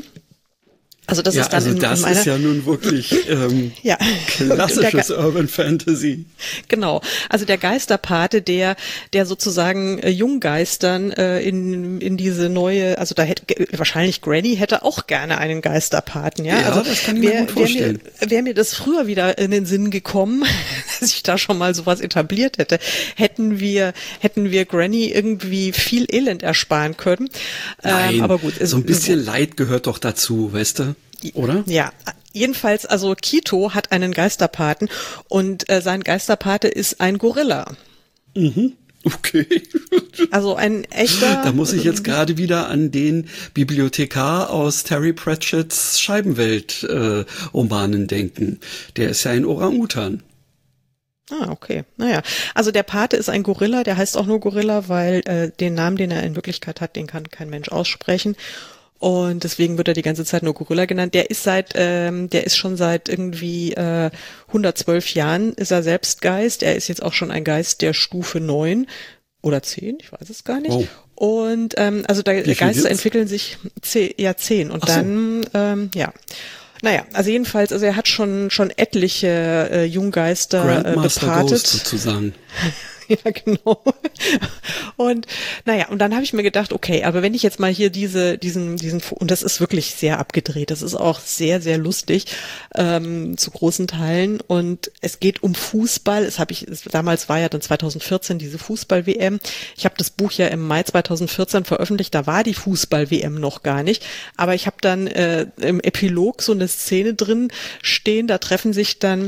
C: Also das
B: ja,
C: ist dann
B: also
C: in,
B: das
C: in meiner,
B: ist ja nun wirklich ähm,
C: ja.
B: klassisches der, Urban Fantasy.
C: Genau, also der Geisterpate, der der sozusagen äh, Junggeistern äh, in in diese neue, also da hätte wahrscheinlich Granny hätte auch gerne einen Geisterpaten, ja.
B: Ja,
C: also
B: das kann ich
C: wär,
B: mir gut vorstellen.
C: Wäre mir, wär mir das früher wieder in den Sinn gekommen, dass ich da schon mal sowas etabliert hätte, hätten wir hätten wir Granny irgendwie viel Elend ersparen können.
B: Nein,
C: ähm, aber gut,
B: so ein bisschen Leid gehört doch dazu, weißt du? Oder?
C: Ja, jedenfalls, also Kito hat einen Geisterpaten und äh, sein Geisterpate ist ein Gorilla.
B: Mhm. Okay.
C: Also ein echter...
B: Da muss ich jetzt gerade wieder an den Bibliothekar aus Terry Pratchetts Scheibenwelt-Romanen äh, denken. Der ist ja ein Orang-Utan.
C: Ah, okay. Naja, also der Pate ist ein Gorilla, der heißt auch nur Gorilla, weil äh, den Namen, den er in Wirklichkeit hat, den kann kein Mensch aussprechen. Und deswegen wird er die ganze Zeit nur Gorilla genannt. Der ist seit, ähm, der ist schon seit irgendwie äh, hundertzwölf Jahren ist er selbst Geist. Er ist jetzt auch schon ein Geist der Stufe neun oder zehn, ich weiß es gar nicht.
B: Oh.
C: Und ähm, also da Geister
B: jetzt?
C: entwickeln sich zehn, ja zehn und
B: Ach so.
C: dann ähm, ja. Naja, also jedenfalls, also er hat schon schon etliche äh, Junggeister äh,
B: Grandmaster
C: bepatet.
B: Ghost sozusagen.
C: Ja, genau. Und naja, und dann habe ich mir gedacht, okay, aber wenn ich jetzt mal hier diese, diesen, diesen, und das ist wirklich sehr abgedreht, das ist auch sehr, sehr lustig ähm, zu großen Teilen. Und es geht um Fußball. Es habe ich, es, damals war ja dann zweitausendvierzehn diese Fußball-W M. Ich habe das Buch ja im Mai zweitausendvierzehn veröffentlicht. Da war die Fußball-W M noch gar nicht. Aber ich habe dann äh, im Epilog so eine Szene drin stehen. Da treffen sich dann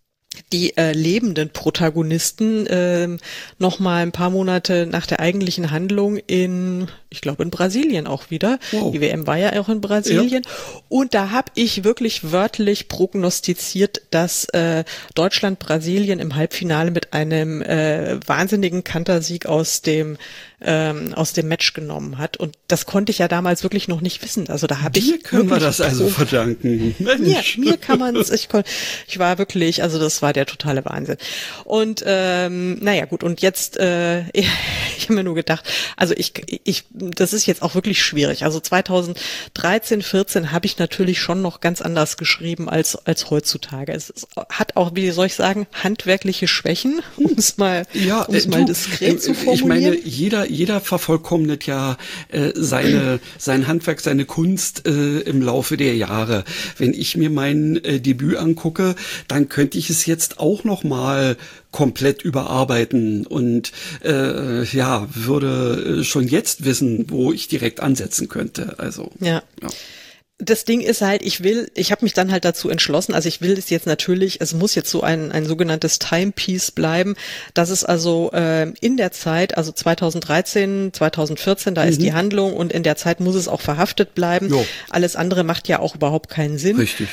C: die äh, lebenden Protagonisten äh, noch mal ein paar Monate nach der eigentlichen Handlung in, ich glaube in Brasilien auch wieder.
B: Wow.
C: Die W M war ja auch in Brasilien. Ja. Und da habe ich wirklich wörtlich prognostiziert, dass äh, Deutschland Brasilien im Halbfinale mit einem äh, wahnsinnigen Kantersieg aus dem ähm, aus dem Match genommen hat. Und das konnte ich ja damals wirklich noch nicht wissen. Also da habe ich
B: Dir können wir das also verdanken. Mensch.
C: Mir, mir kann man es, ich, kon- ich war wirklich, also das war der totale Wahnsinn. Und ähm, naja gut, und jetzt, äh, ich, ich habe mir nur gedacht, also ich, ich, das ist jetzt auch wirklich schwierig. Also zweitausenddreizehn, vierzehn habe ich natürlich schon noch ganz anders geschrieben als als heutzutage. Es ist, hat auch, wie soll ich sagen, handwerkliche Schwächen, um es mal,
B: Ja,
C: um es
B: äh,
C: mal
B: du,
C: diskret
B: äh,
C: zu
B: ich
C: formulieren.
B: meine, jeder, jeder vervollkommnet ja äh, seine, sein Handwerk, seine Kunst äh, im Laufe der Jahre. Wenn ich mir mein äh, Debüt angucke, dann könnte ich es jetzt auch noch mal komplett überarbeiten und äh, ja, würde schon jetzt wissen, wo ich direkt ansetzen könnte. Also
C: Ja.
B: ja.
C: Das Ding ist halt, ich will, ich habe mich dann halt dazu entschlossen, also ich will es jetzt natürlich, es muss jetzt so ein ein sogenanntes Timepiece bleiben, dass es also äh, in der Zeit, also zweitausenddreizehn, zweitausendvierzehn, da mhm. ist die Handlung und in der Zeit muss es auch verhaftet bleiben.
B: Jo.
C: Alles andere macht ja auch überhaupt keinen Sinn.
B: Richtig.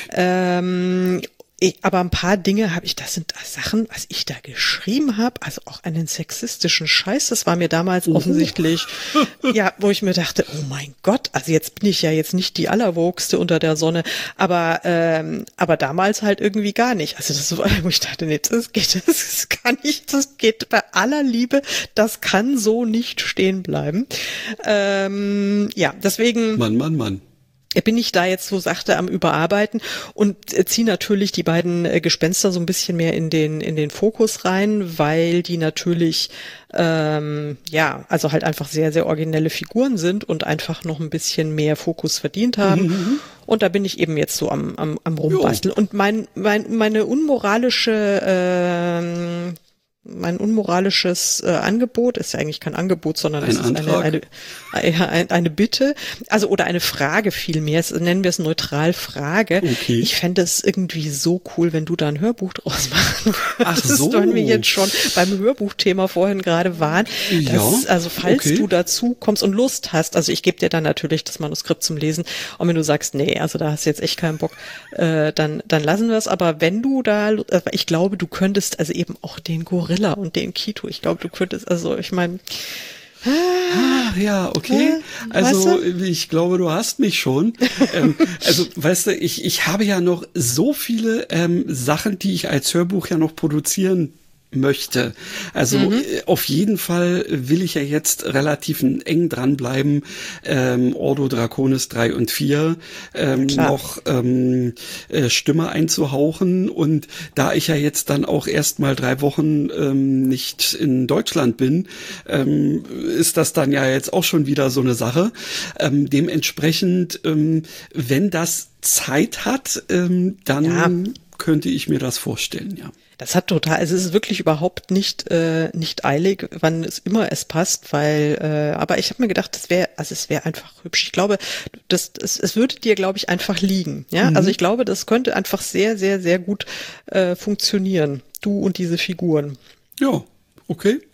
C: Ähm, Ich, aber ein paar Dinge habe ich, das sind Sachen, was ich da geschrieben habe, also auch einen sexistischen Scheiß, das war mir damals
B: uh.
C: offensichtlich, ja, wo ich mir dachte, oh mein Gott, also jetzt bin ich ja jetzt nicht die Allerwogste unter der Sonne, aber ähm, aber damals halt irgendwie gar nicht. Also das war, wo ich dachte, nee, das geht, das kann nicht, das geht bei aller Liebe, das kann so nicht stehen bleiben. Ähm, ja, deswegen.
B: Mann, Mann, Mann.
C: Bin ich da jetzt so sachte am Überarbeiten und äh, ziehe natürlich die beiden äh, Gespenster so ein bisschen mehr in den in den Fokus rein, weil die natürlich ähm, ja, also halt einfach sehr, sehr originelle Figuren sind und einfach noch ein bisschen mehr Fokus verdient haben. Mhm. Und da bin ich eben jetzt so am am, am rumbasteln. Jo. Und mein mein meine unmoralische ähm, mein unmoralisches äh, Angebot ist ja eigentlich kein Angebot, sondern es ist eine, eine, eine, eine Bitte, also oder eine Frage vielmehr, es, nennen wir es neutral Frage. Okay. Ich fände es irgendwie so cool, wenn du da ein Hörbuch draus machen würdest. Ach so. Wenn wir jetzt schon beim Hörbuchthema vorhin gerade waren.
B: Ja,
C: dass, also falls
B: okay.
C: du dazu kommst und Lust hast, also ich gebe dir dann natürlich das Manuskript zum Lesen und wenn du sagst, nee, also da hast du jetzt echt keinen Bock, äh, dann, dann lassen wir es, aber wenn du da, ich glaube, du könntest also eben auch den Gorilla und den Kito. Ich glaube, du könntest, also ich meine.
B: Ah, ja, okay. Also weißt du? Ich glaube, du hast mich schon. ähm, also weißt du, ich ich habe ja noch so viele ähm, Sachen, die ich als Hörbuch ja noch produzieren möchte. Also mhm. auf jeden Fall will ich ja jetzt relativ eng dranbleiben, ähm, Ordo Draconis drei und vier ähm, noch ähm, äh, Stimme einzuhauchen und da ich ja jetzt dann auch erst mal drei Wochen ähm, nicht in Deutschland bin, ähm, ist das dann ja jetzt auch schon wieder so eine Sache. Ähm, dementsprechend, ähm, wenn das Zeit hat, ähm, dann ja. könnte ich mir das vorstellen, ja.
C: Das hat total, also es ist wirklich überhaupt nicht äh, nicht eilig, wann es immer es passt, weil, äh, aber ich habe mir gedacht, das wäre, also es wäre einfach hübsch. Ich glaube, das, das es würde dir, glaube ich, einfach liegen. Ja, mhm. Also ich glaube, das könnte einfach sehr, sehr, sehr gut äh, funktionieren. Du und diese Figuren.
B: Ja, okay.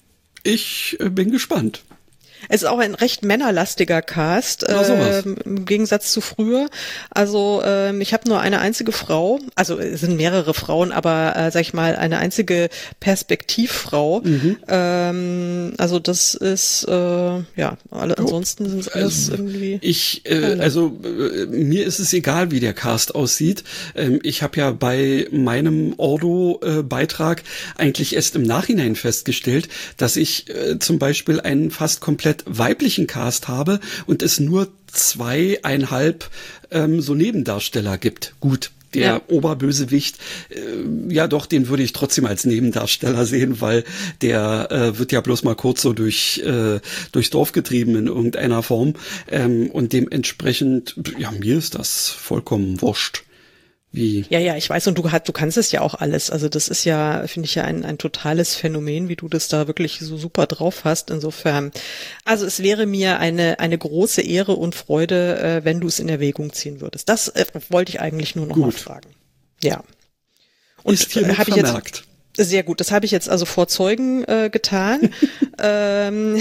B: Ich äh, bin gespannt.
C: Es ist auch ein recht männerlastiger Cast, äh, im Gegensatz zu früher. Also ähm, ich habe nur eine einzige Frau, also es sind mehrere Frauen, aber äh, sag ich mal, eine einzige Perspektivfrau. Mhm. Ähm, also das ist, äh, ja, alle, ansonsten sind es alles
B: also,
C: irgendwie...
B: Ich, äh, also äh, mir ist es egal, wie der Cast aussieht. Ähm, ich habe ja bei meinem Ordo-Beitrag äh, eigentlich erst im Nachhinein festgestellt, dass ich äh, zum Beispiel einen fast komplett weiblichen Cast habe und es nur zweieinhalb ähm, so Nebendarsteller gibt. Gut, der ja. Oberbösewicht, äh, ja doch, den würde ich trotzdem als Nebendarsteller sehen, weil der äh, wird ja bloß mal kurz so durch äh, durchs Dorf getrieben in irgendeiner Form ähm, und dementsprechend, ja, mir ist das vollkommen wurscht. Wie?
C: Ja, ja, ich weiß, und du, du kannst es ja auch alles. Also das ist ja, finde ich ja ein, ein totales Phänomen, wie du das da wirklich so super drauf hast. Insofern, also es wäre mir eine eine große Ehre und Freude, äh, wenn du es in Erwägung ziehen würdest. Das äh, wollte ich eigentlich nur noch
B: gut.
C: mal fragen. Ja. Und
B: ist hier
C: äh, habe ich
B: vermerkt.
C: Jetzt Sehr gut, das habe ich jetzt also vor Zeugen äh, getan. ähm,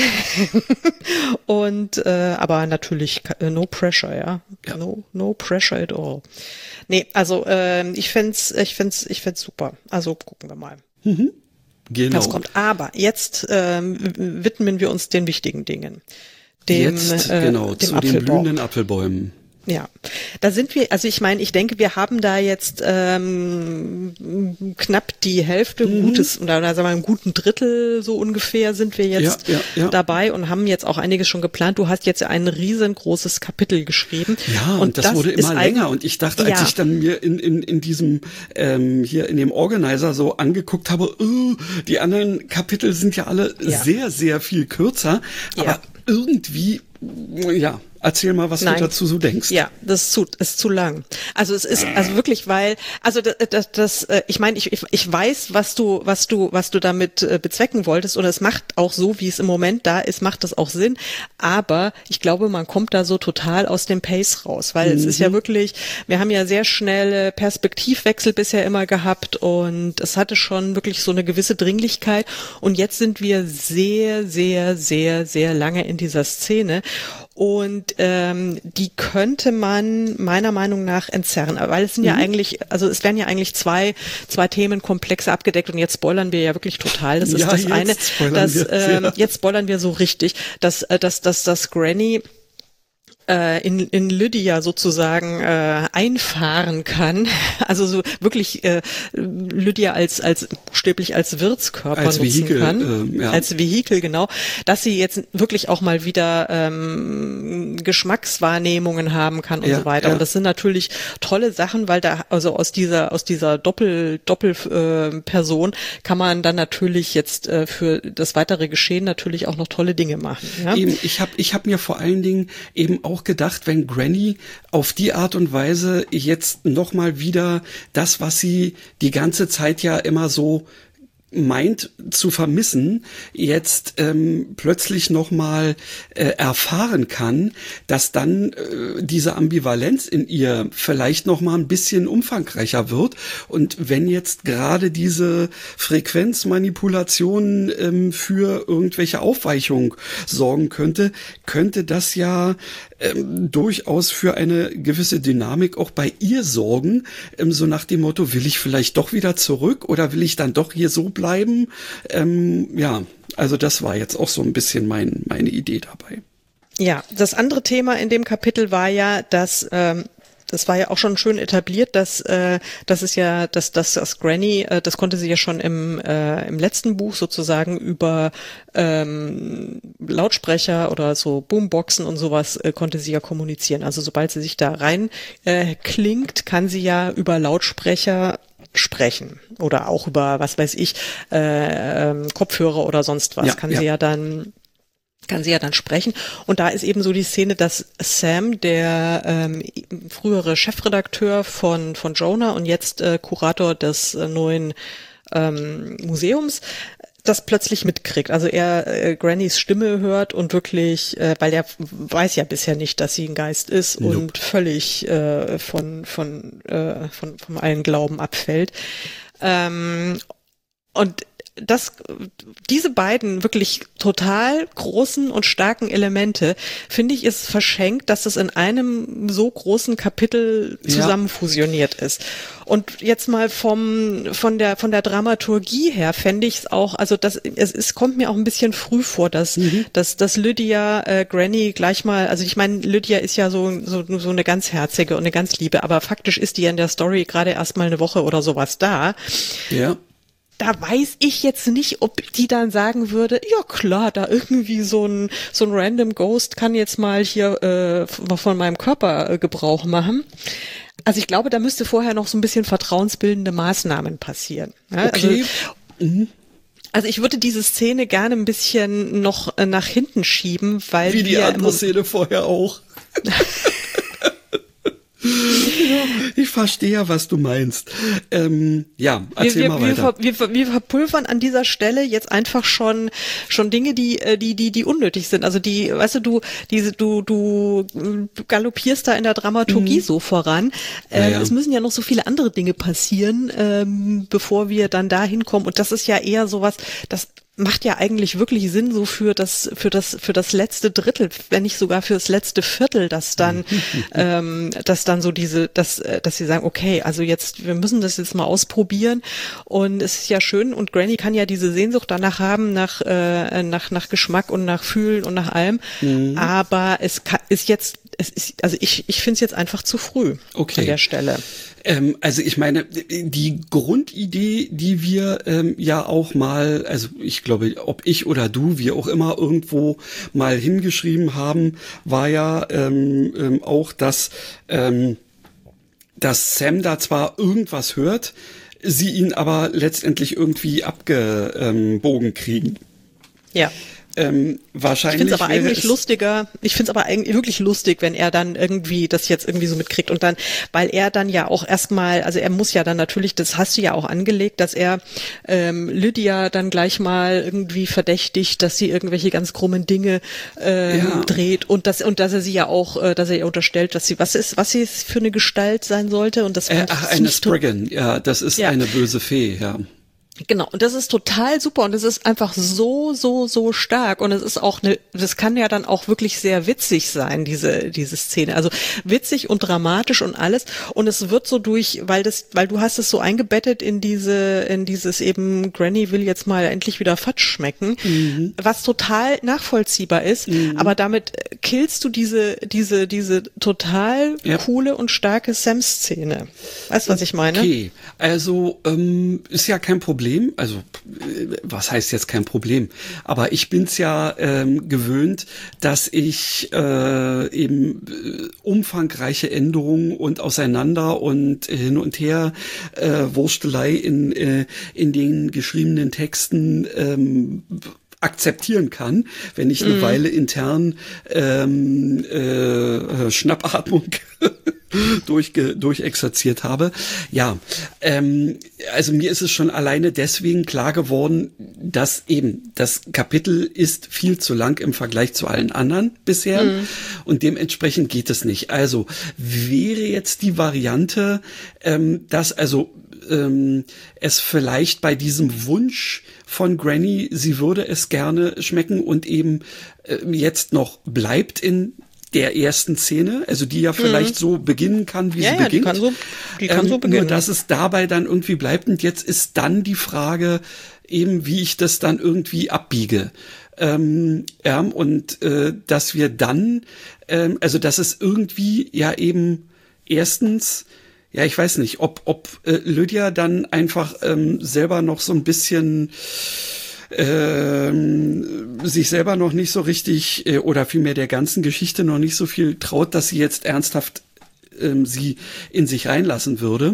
C: und äh, aber natürlich äh, no pressure, ja. ja. No, no pressure at all. Nee, also äh, ich fänd's, ich fänd's, ich fänd's super. Also gucken wir mal.
B: Mhm. Genau.
C: Was kommt. Aber jetzt ähm, widmen wir uns den wichtigen Dingen. Dem,
B: jetzt,
C: äh,
B: genau,
C: dem
B: zu
C: Apfelbaum.
B: den blühenden Apfelbäumen.
C: Ja, da sind wir, also ich meine, ich denke, wir haben da jetzt ähm, knapp die Hälfte, mhm. gutes, oder sagen wir mal, einen guten Drittel so ungefähr sind wir jetzt
B: ja, ja, ja.
C: dabei und haben jetzt auch einiges schon geplant. Du hast jetzt ein riesengroßes Kapitel geschrieben.
B: Ja, und, und das, das wurde immer länger und ich dachte, als
C: ja.
B: ich dann mir in in in diesem, ähm, hier in dem Organizer so angeguckt habe, uh, die anderen Kapitel sind ja alle ja. sehr, sehr viel kürzer, aber
C: ja.
B: irgendwie, ja, erzähl mal, was
C: Nein.
B: du dazu so denkst.
C: Ja, das ist zu, ist zu lang. Also es ist also wirklich, weil also das, das, das ich meine, ich, ich weiß, was du was du was du damit bezwecken wolltest und es macht auch so, wie es im Moment da ist, macht das auch Sinn. Aber ich glaube, man kommt da so total aus dem Pace raus, weil mhm. es ist ja wirklich, wir haben ja sehr schnelle Perspektivwechsel bisher immer gehabt und es hatte schon wirklich so eine gewisse Dringlichkeit und jetzt sind wir sehr, sehr, sehr, sehr lange in dieser Szene. Und ähm, die könnte man meiner Meinung nach entzerren, weil es sind mhm. ja eigentlich, also es werden ja eigentlich zwei zwei Themenkomplexe abgedeckt und jetzt spoilern wir ja wirklich total. Das ist
B: ja,
C: das eine, dass ähm,
B: ja.
C: jetzt spoilern wir so richtig, dass dass dass das Granny in, in Lydia sozusagen äh, einfahren kann, also so wirklich äh, Lydia als als buchstäblich als Wirtskörper
B: als
C: nutzen
B: Vehikel,
C: kann,
B: äh, ja.
C: als Vehikel, genau, dass sie jetzt wirklich auch mal wieder ähm, Geschmackswahrnehmungen haben kann und
B: ja,
C: so weiter.
B: Ja.
C: Und das sind natürlich tolle Sachen, weil da also aus dieser aus dieser Doppel Doppel äh, Person kann man dann natürlich jetzt äh, für das weitere Geschehen natürlich auch noch tolle Dinge machen. Ja?
B: Eben, ich habe ich hab mir vor allen Dingen eben auch gedacht, wenn Granny auf die Art und Weise jetzt nochmal wieder das, was sie die ganze Zeit ja immer so meint zu vermissen, jetzt ähm, plötzlich nochmal äh, erfahren kann, dass dann äh, diese Ambivalenz in ihr vielleicht nochmal ein bisschen umfangreicher wird. Und wenn jetzt gerade diese Frequenzmanipulation ähm, für irgendwelche Aufweichung sorgen könnte, könnte das ja ähm, durchaus für eine gewisse Dynamik auch bei ihr sorgen, ähm, so nach dem Motto, will ich vielleicht doch wieder zurück oder will ich dann doch hier so bleiben? Ähm, ja, also das war jetzt auch so ein bisschen mein, meine Idee dabei.
C: Ja, das andere Thema in dem Kapitel war ja, dass ähm, das war ja auch schon schön etabliert, dass äh, das ist ja, dass dass das Granny, äh, das konnte sie ja schon im äh, im letzten Buch sozusagen über ähm, Lautsprecher oder so Boomboxen und sowas äh, konnte sie ja kommunizieren. Also sobald sie sich da rein äh, klingt, kann sie ja über Lautsprecher sprechen oder auch über, was weiß ich, äh, ähm, Kopfhörer oder sonst was,
B: ja,
C: kann
B: ja.
C: sie ja dann kann sie ja dann sprechen. Und da ist eben so die Szene, dass Sam, der ähm, frühere Chefredakteur von von Jonah und jetzt äh, Kurator des äh, neuen ähm, Museums, das plötzlich mitkriegt. Also er äh, Grannys Stimme hört und wirklich, äh, weil er weiß ja bisher nicht, dass sie ein Geist ist nope. und völlig äh, von von äh, von von allen Glauben abfällt. Ähm, und das, diese beiden wirklich total großen und starken Elemente, finde ich, ist verschenkt, dass es in einem so großen Kapitel zusammen ja. fusioniert ist. Und jetzt mal vom, von der, von der Dramaturgie her fände ich es auch, also das, es, es kommt mir auch ein bisschen früh vor, dass, mhm. dass, dass Lydia, äh, Granny gleich mal, also ich meine, Lydia ist ja so, so, so eine ganz herzige und eine ganz liebe, aber faktisch ist die in der Story gerade erst mal eine Woche oder sowas da. Ja. Da weiß ich jetzt nicht, ob die dann sagen würde, ja klar, da irgendwie so ein so ein random Ghost kann jetzt mal hier äh, von meinem Körper äh, Gebrauch machen. Also ich glaube, da müsste vorher noch so ein bisschen vertrauensbildende Maßnahmen passieren. Ja, okay. Also, mhm. also ich würde diese Szene gerne ein bisschen noch äh, nach hinten schieben, weil
B: wie die
C: wir
B: andere Szene vorher auch. Ich verstehe ja, was du meinst. Ähm, ja, erzähl
C: wir,
B: mal
C: wir,
B: weiter.
C: Wir, wir, wir verpulvern an dieser Stelle jetzt einfach schon schon Dinge, die die die die unnötig sind. Also die, weißt du, du diese du du galoppierst da in der Dramaturgie mhm. so voran. Ähm, ja, ja. Es müssen ja noch so viele andere Dinge passieren, ähm, bevor wir dann da hinkommen. Und das ist ja eher sowas, das macht ja eigentlich wirklich Sinn so für das für das für das letzte Drittel, wenn nicht sogar für das letzte Viertel, dass dann ähm, dass dann so diese dass dass sie sagen, okay, also jetzt wir müssen das jetzt mal ausprobieren und es ist ja schön und Granny kann ja diese Sehnsucht danach haben nach äh, nach nach Geschmack und nach Fühlen und nach allem, mhm. aber es kann, ist jetzt es ist also ich ich finde es jetzt einfach zu früh okay. an der Stelle.
B: Ähm, also ich meine, die Grundidee, die wir ähm, ja auch mal, also ich glaube, ob ich oder du, wir auch immer irgendwo mal hingeschrieben haben, war ja ähm, ähm, auch, dass, ähm, dass Sam da zwar irgendwas hört, sie ihn aber letztendlich irgendwie abgebogen kriegen.
C: Ja.
B: Ähm, wahrscheinlich.
C: Ich finde es aber eigentlich lustiger, ich finde es aber eigentlich wirklich lustig, wenn er dann irgendwie das jetzt irgendwie so mitkriegt und dann, weil er dann ja auch erstmal, also er muss ja dann natürlich, das hast du ja auch angelegt, dass er ähm, Lydia dann gleich mal irgendwie verdächtigt, dass sie irgendwelche ganz krummen Dinge ähm, ja. dreht und dass und dass er sie ja auch, äh, dass er ihr unterstellt, dass sie, was ist, was sie für eine Gestalt sein sollte und das
B: äh, ach, eine Spriggan, ja, das ist ja. eine böse Fee, ja.
C: Genau, und das ist total super und es ist einfach so, so, so stark und es ist auch eine, das kann ja dann auch wirklich sehr witzig sein, diese, diese Szene, also witzig und dramatisch und alles und es wird so durch, weil das, weil du hast es so eingebettet in diese, in dieses eben, Granny will jetzt mal endlich wieder Fatsch schmecken, mhm. was total nachvollziehbar ist, mhm. aber damit killst du diese, diese, diese total ja. coole und starke Sam-Szene. Weißt du, was ich meine?
B: Okay, also ähm, ist ja kein Problem. Also was heißt jetzt kein Problem? Aber ich bin's ja ähm, gewöhnt, dass ich äh, eben äh, umfangreiche Änderungen und auseinander und hin und her äh, Wurstelei in äh, in den geschriebenen Texten ähm, akzeptieren kann, wenn ich eine mm. Weile intern ähm, äh, Schnappatmung durchge, durchexerziert habe. Ja, ähm, also mir ist es schon alleine deswegen klar geworden, dass eben das Kapitel ist viel zu lang im Vergleich zu allen anderen bisher mm. und dementsprechend geht es nicht. Also wäre jetzt die Variante, ähm, dass also ähm, es vielleicht bei diesem Wunsch von Granny, sie würde es gerne schmecken und eben äh, jetzt noch bleibt in der ersten Szene, also die ja vielleicht mhm. so beginnen kann, wie
C: ja,
B: sie
C: ja,
B: beginnt.
C: Die kann so, die kann
B: ähm,
C: so beginnen.
B: Nur, dass es dabei dann irgendwie bleibt und jetzt ist dann die Frage eben, wie ich das dann irgendwie abbiege. Ähm, ja, und äh, dass wir dann, ähm, also dass es irgendwie ja eben erstens, ja, ich weiß nicht, ob ob äh, Lydia dann einfach ähm, selber noch so ein bisschen ähm, sich selber noch nicht so richtig äh, oder vielmehr der ganzen Geschichte noch nicht so viel traut, dass sie jetzt ernsthaft ähm, sie in sich reinlassen würde.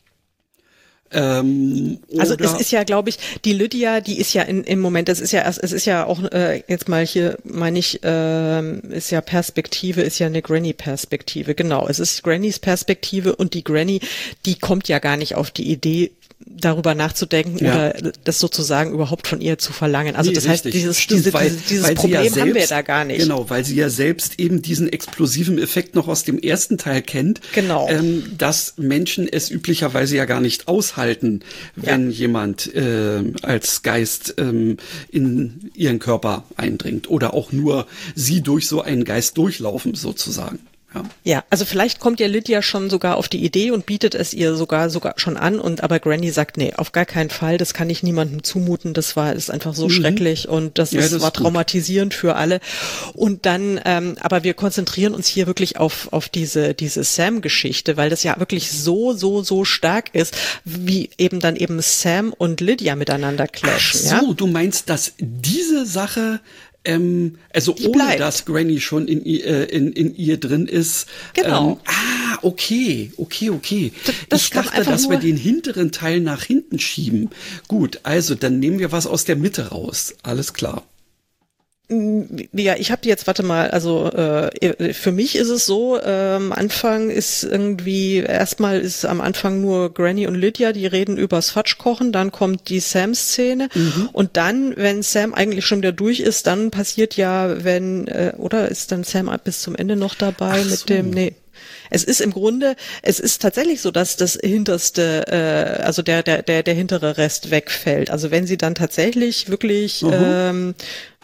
B: Ähm,
C: also es ist ja, glaube ich, die Lydia, die ist ja in, im Moment, das ist ja erst, es ist ja auch äh, jetzt mal hier, meine ich, äh, ist ja Perspektive, ist ja eine Granny-Perspektive, genau. Es ist Grannys Perspektive und die Granny, die kommt ja gar nicht auf die Idee, darüber nachzudenken
B: Ja.
C: oder das sozusagen überhaupt von ihr zu verlangen. Also
B: Nee,
C: das heißt,
B: richtig.
C: dieses,
B: Stimmt,
C: diese,
B: weil-
C: dieses, dieses
B: weil sie ja
C: Problem haben wir
B: selbst-
C: da gar nicht.
B: Genau, weil sie ja selbst eben diesen explosiven Effekt noch aus dem ersten Teil kennt.
C: Genau.
B: Ähm, dass Menschen es üblicherweise ja gar nicht aushalten, wenn
C: Ja.
B: jemand ähm, als Geist ähm, in ihren Körper eindringt oder auch nur sie durch so einen Geist durchlaufen sozusagen. Ja.
C: Ja, also vielleicht kommt ja Lydia schon sogar auf die Idee und bietet es ihr sogar sogar schon an und aber Granny sagt, nee, auf gar keinen Fall, das kann ich niemandem zumuten, das war ist einfach so
B: Mhm.
C: schrecklich und das,
B: Ja,
C: ist,
B: das
C: war
B: ist gut.
C: traumatisierend für alle. Und dann, ähm, aber wir konzentrieren uns hier wirklich auf auf diese diese Sam-Geschichte, weil das ja wirklich so so so stark ist, wie eben dann eben Sam und Lydia miteinander
B: Ach
C: clashen.
B: so,
C: Ja?
B: du meinst, dass diese Sache, ähm, also
C: Die
B: ohne
C: bleibt.
B: dass Granny schon in, ihr- äh, in, in ihr drin ist.
C: Genau.
B: Ähm, ah, okay, okay, okay.
C: D- das
B: ich
C: kann
B: dachte,
C: einfach
B: dass wir
C: nur-
B: den hinteren Teil nach hinten schieben. Gut, also dann nehmen wir was aus der Mitte raus. Alles klar.
C: Ja, ich habe jetzt, warte mal, also äh, für mich ist es so, äh, am Anfang ist irgendwie, erstmal ist am Anfang nur Granny und Lydia, die reden übers Fatschkochen, dann kommt die Sam-Szene und dann, wenn Sam eigentlich schon wieder durch ist, dann passiert ja, wenn, äh, oder ist dann Sam bis zum Ende noch dabei
B: Ach
C: mit
B: so.
C: dem, nee. Es ist im Grunde, es ist tatsächlich so, dass das hinterste, äh, also der der der der hintere Rest wegfällt. Also wenn sie dann tatsächlich wirklich, ähm,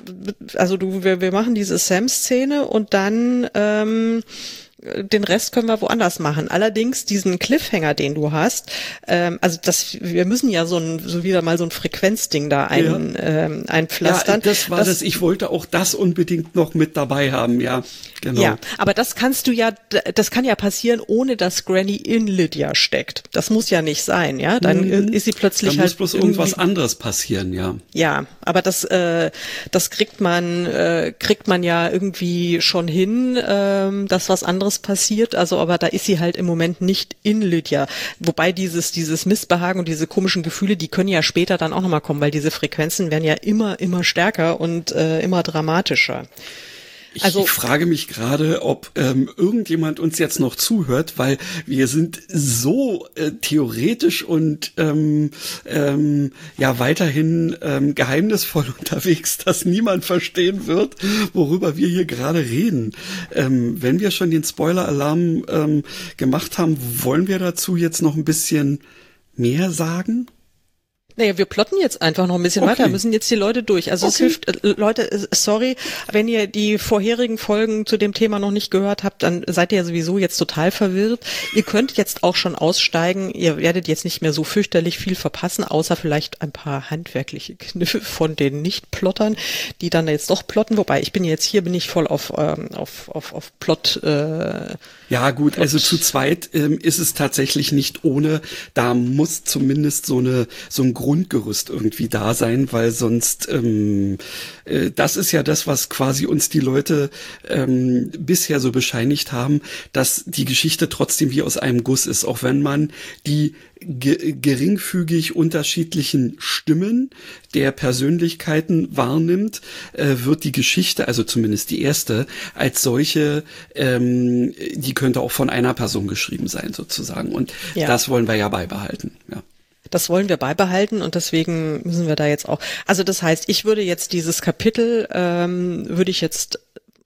C: also du, wir, wir machen diese Sam-Szene und dann ähm, den Rest können wir woanders machen. Allerdings diesen Cliffhanger, den du hast, ähm, also das, wir müssen ja so ein, so wieder mal so ein Frequenzding da ein, ähm, einpflastern.
B: Ja, das war das, Ich wollte auch das unbedingt noch mit dabei haben, ja. Genau.
C: Ja, aber das kannst du ja, das kann ja passieren, ohne dass Granny in Lydia steckt. Das muss ja nicht sein, ja. Dann
B: Mhm.
C: ist sie plötzlich
B: Da
C: halt
B: muss bloß irgendwas
C: irgendwie-
B: anderes passieren, ja.
C: Ja, aber das, äh, das kriegt man, äh, kriegt man ja irgendwie schon hin, ähm, dass was anderes passiert. Also, aber da ist sie halt im Moment nicht in Lydia. Wobei dieses, dieses Missbehagen und diese komischen Gefühle, die können ja später dann auch nochmal kommen, weil diese Frequenzen werden ja immer, immer stärker und äh, immer dramatischer.
B: Ich
C: Also-
B: frage mich gerade, ob ähm, irgendjemand uns jetzt noch zuhört, weil wir sind so äh, theoretisch und ähm, ähm, ja weiterhin ähm, geheimnisvoll unterwegs, dass niemand verstehen wird, worüber wir hier gerade reden. Ähm, wenn wir schon den Spoiler-Alarm ähm, gemacht haben, wollen wir dazu jetzt noch ein bisschen mehr sagen?
C: Naja, wir plotten jetzt einfach noch ein bisschen
B: Okay.
C: weiter, müssen jetzt die Leute durch. Also es
B: Okay.
C: hilft, äh, Leute, äh, sorry, wenn ihr die vorherigen Folgen zu dem Thema noch nicht gehört habt, dann seid ihr ja sowieso jetzt total verwirrt. Ihr könnt jetzt auch schon aussteigen, ihr werdet jetzt nicht mehr so fürchterlich viel verpassen, außer vielleicht ein paar handwerkliche Kniffe von den Nicht-Plottern, die dann jetzt doch plotten, wobei ich bin jetzt hier, bin ich voll auf, ähm, auf, auf, auf Plot, äh,
B: Ja gut, also zu zweit ähm, ist es tatsächlich nicht ohne. Da muss zumindest so eine so ein Grundgerüst irgendwie da sein, weil sonst ähm, äh, das ist ja das, was quasi uns die Leute ähm, bisher so bescheinigt haben, dass die Geschichte trotzdem wie aus einem Guss ist, auch wenn man die ge geringfügig unterschiedlichen Stimmen der Persönlichkeiten wahrnimmt, äh, wird die Geschichte, also zumindest die erste, als solche, ähm, die könnte auch von einer Person geschrieben sein sozusagen. Und
C: Ja.
B: das wollen wir ja beibehalten. Ja.
C: Das wollen wir beibehalten und deswegen müssen wir da jetzt auch. Also das heißt, ich würde jetzt dieses Kapitel ähm, würde ich jetzt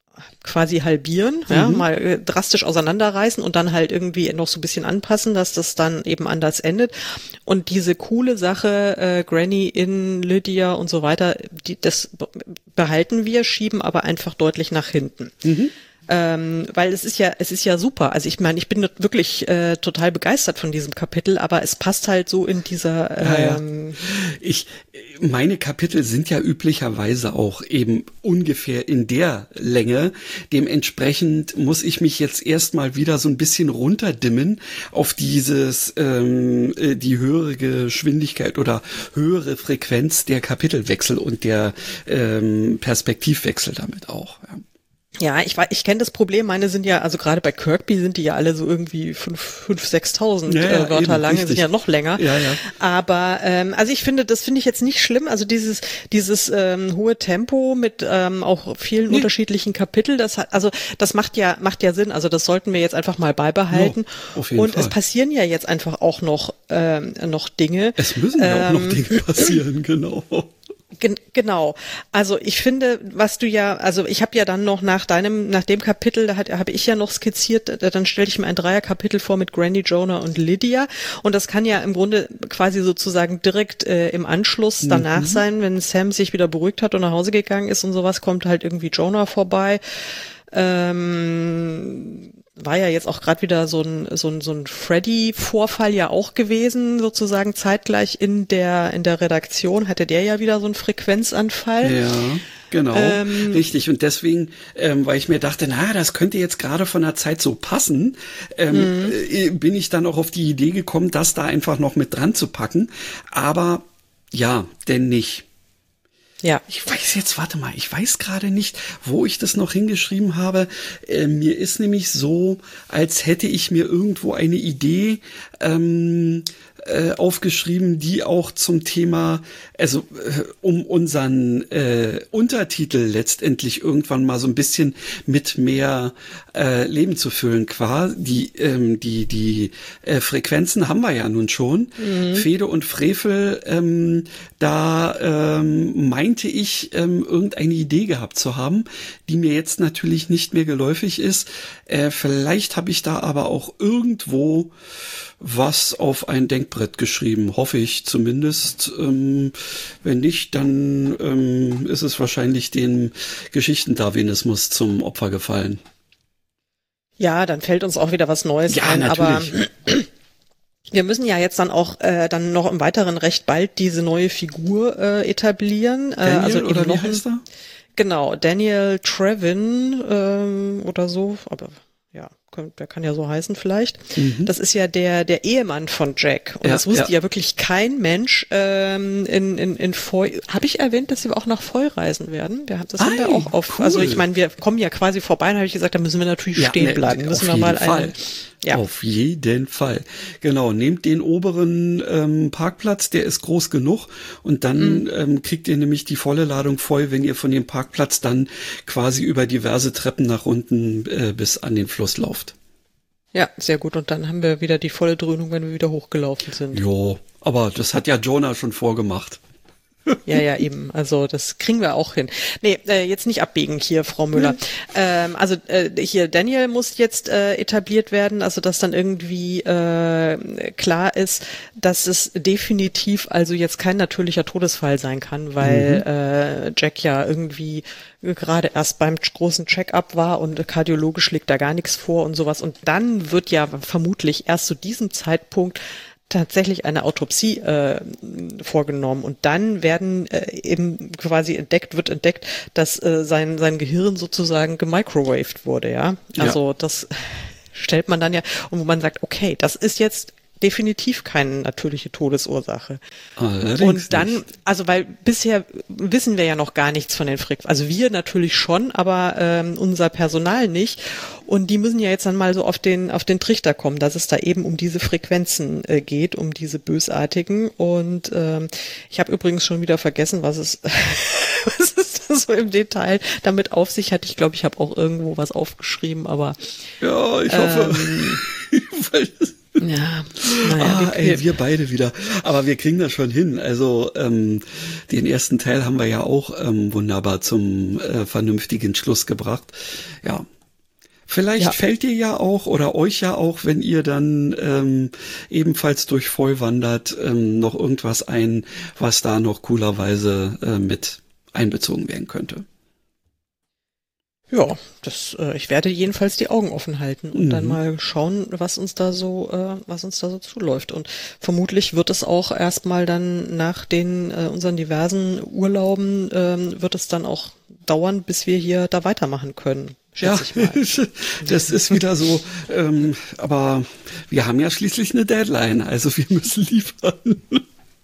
C: quasi halbieren, ja, mal äh, drastisch auseinanderreißen und dann halt irgendwie noch so ein bisschen anpassen, dass das dann eben anders endet. Und diese coole Sache, äh, Granny in Lydia und so weiter, die, das be- behalten wir, schieben aber einfach deutlich nach hinten. Ähm, weil es ist ja, es ist ja super. Also ich meine, ich bin wirklich äh, total begeistert von diesem Kapitel, aber es passt halt so in dieser.
B: Ja,
C: Ähm,
B: ja. Ich, meine Kapitel sind ja üblicherweise auch eben ungefähr in der Länge. Dementsprechend muss ich mich jetzt erstmal wieder so ein bisschen runterdimmen auf dieses, ähm, äh, die höhere Geschwindigkeit oder höhere Frequenz der Kapitelwechsel und der ähm, Perspektivwechsel damit auch. Ja.
C: Ja, ich weiß, ich kenne das Problem. Meine sind ja, also gerade bei Kirkby sind die ja alle so irgendwie fünf, fünf, sechstausend
B: ja, ja,
C: äh, Wörter
B: eben,
C: lang,
B: richtig.
C: sind ja noch länger.
B: Ja, ja.
C: Aber ähm, also ich finde, das finde ich jetzt nicht schlimm. Also dieses dieses ähm, hohe Tempo mit ähm, auch vielen
B: Nee.
C: unterschiedlichen Kapiteln, das hat, also das macht ja macht ja Sinn. Also das sollten wir jetzt einfach mal beibehalten.
B: Ja, auf jeden
C: Und
B: Fall.
C: es passieren ja jetzt einfach auch noch ähm, noch Dinge.
B: Es müssen ja auch noch
C: Ähm,
B: Dinge passieren, genau.
C: Gen genau. Also ich finde, was du ja, also ich habe ja dann noch nach deinem, nach dem Kapitel, da habe ich ja noch skizziert, da, dann stelle ich mir ein Dreierkapitel vor mit Granny, Jonah und Lydia. Und das kann ja im Grunde quasi sozusagen direkt äh, im Anschluss danach
B: Mhm.
C: sein, wenn Sam sich wieder beruhigt hat und nach Hause gegangen ist und sowas, kommt halt irgendwie Jonah vorbei. Ähm, war ja jetzt auch gerade wieder so ein so ein so ein Freddy-Vorfall ja auch gewesen, sozusagen zeitgleich in der in der Redaktion hatte der ja wieder so einen Frequenzanfall.
B: Ja, genau,
C: Ähm,
B: richtig. Und deswegen, ähm, weil ich mir dachte, na, das könnte jetzt gerade von der Zeit so passen, ähm,
C: Mhm.
B: äh, bin ich dann auch auf die Idee gekommen, das da einfach noch mit dran zu packen. Aber ja, denn nicht.
C: Ja.
B: Ich weiß jetzt, warte mal, ich weiß gerade nicht, wo ich das noch hingeschrieben habe. Äh, mir ist nämlich so, als hätte ich mir irgendwo eine Idee ähm, äh, aufgeschrieben, die auch zum Thema, also äh, um unseren äh, Untertitel letztendlich irgendwann mal so ein bisschen mit mehr äh, Leben zu füllen. Quasi die ähm, die die äh, Frequenzen haben wir ja nun schon.
C: Mhm.
B: Fehde und Frevel, ähm, da ähm, meinte ich ähm, irgendeine Idee gehabt zu haben, die mir jetzt natürlich nicht mehr geläufig ist. Äh, vielleicht habe ich da aber auch irgendwo was auf ein Denkbrett geschrieben, hoffe ich zumindest. Ähm, wenn nicht, dann ähm, ist es wahrscheinlich dem Geschichtendarwinismus zum Opfer gefallen.
C: Ja, dann fällt uns auch wieder was Neues
B: Ja,
C: ein,
B: natürlich.
C: aber wir müssen ja jetzt dann auch äh, dann noch im Weiteren recht bald diese neue Figur äh, etablieren. Äh,
B: Daniel,
C: also eben
B: oder wie
C: noch ein-
B: heißt er?
C: Genau, Daniel Trevin ähm, oder so, aber ja, könnt- der kann ja so heißen vielleicht. Das ist ja der der Ehemann von Jack und
B: Ja,
C: das wusste
B: ja.
C: ja. wirklich kein Mensch ähm, in in in Foy. Habe ich erwähnt, dass wir auch nach Foy reisen werden? Wir haben das haben wir
B: Ei,
C: auch auf.
B: cool.
C: Also ich meine, wir kommen ja quasi vorbei, und habe ich gesagt, da müssen wir natürlich stehen
B: ne,
C: bleiben. Müssen
B: auf
C: wir mal
B: jeden Fall.
C: einen, ja.
B: Auf jeden Fall. Genau, nehmt den oberen ähm, Parkplatz, der ist groß genug und dann
C: Mhm.
B: ähm, kriegt ihr nämlich die volle Ladung voll, wenn ihr von dem Parkplatz dann quasi über diverse Treppen nach unten äh, bis an den Fluss lauft.
C: Ja, sehr gut. Und dann haben wir wieder die volle Dröhnung, wenn wir wieder hochgelaufen sind.
B: Jo, aber das hat ja Jonah schon vorgemacht.
C: Ja, ja, eben. Also das kriegen wir auch hin. Nee, äh, jetzt nicht abbiegen hier, Frau Müller. Ähm, also äh, hier, Daniel muss jetzt äh, etabliert werden, also dass dann irgendwie äh, klar ist, dass es definitiv also jetzt kein natürlicher Todesfall sein kann, weil äh, Jack ja irgendwie gerade erst beim großen Check-up war und kardiologisch liegt da gar nichts vor und sowas. Und dann wird ja vermutlich erst zu diesem Zeitpunkt tatsächlich eine Autopsie äh, vorgenommen und dann werden äh, eben quasi entdeckt, wird entdeckt, dass äh, sein sein Gehirn sozusagen gemicrowaved wurde, ja. Also
B: Ja.
C: das stellt man dann ja, und wo man sagt, okay, das ist jetzt definitiv keine natürliche Todesursache.
B: Allerdings
C: Und dann,
B: nicht.
C: also weil bisher wissen wir ja noch gar nichts von den Frequenzen. Also wir natürlich schon, aber ähm, unser Personal nicht. Und die müssen ja jetzt dann mal so auf den auf den Trichter kommen, dass es da eben um diese Frequenzen äh, geht, um diese bösartigen. Und ähm, ich habe übrigens schon wieder vergessen, was es was es da so im Detail damit auf sich hat. Ich glaube, ich habe auch irgendwo was aufgeschrieben, aber
B: Ja, ich hoffe. Weil das-
C: ja, naja,
B: Ah,
C: wir,
B: ey, wir beide wieder. Aber wir kriegen das schon hin. Also ähm, den ersten Teil haben wir ja auch ähm, wunderbar zum äh, vernünftigen Schluss gebracht. Ja. Vielleicht
C: Ja.
B: fällt dir ja auch oder euch ja auch, wenn ihr dann ähm, ebenfalls durch Foy wandert, ähm, noch irgendwas ein, was da noch coolerweise äh, mit einbezogen werden könnte.
C: Ja, das, äh, ich werde jedenfalls die Augen offen halten und
B: Mhm.
C: dann mal schauen, was uns da so, äh, was uns da so zuläuft. Und vermutlich wird es auch erstmal dann nach den äh, unseren diversen Urlauben ähm, wird es dann auch dauern, bis wir hier da weitermachen können, schätze ich mal.
B: das ist wieder so. Ähm, aber wir haben ja schließlich eine Deadline, also wir müssen liefern.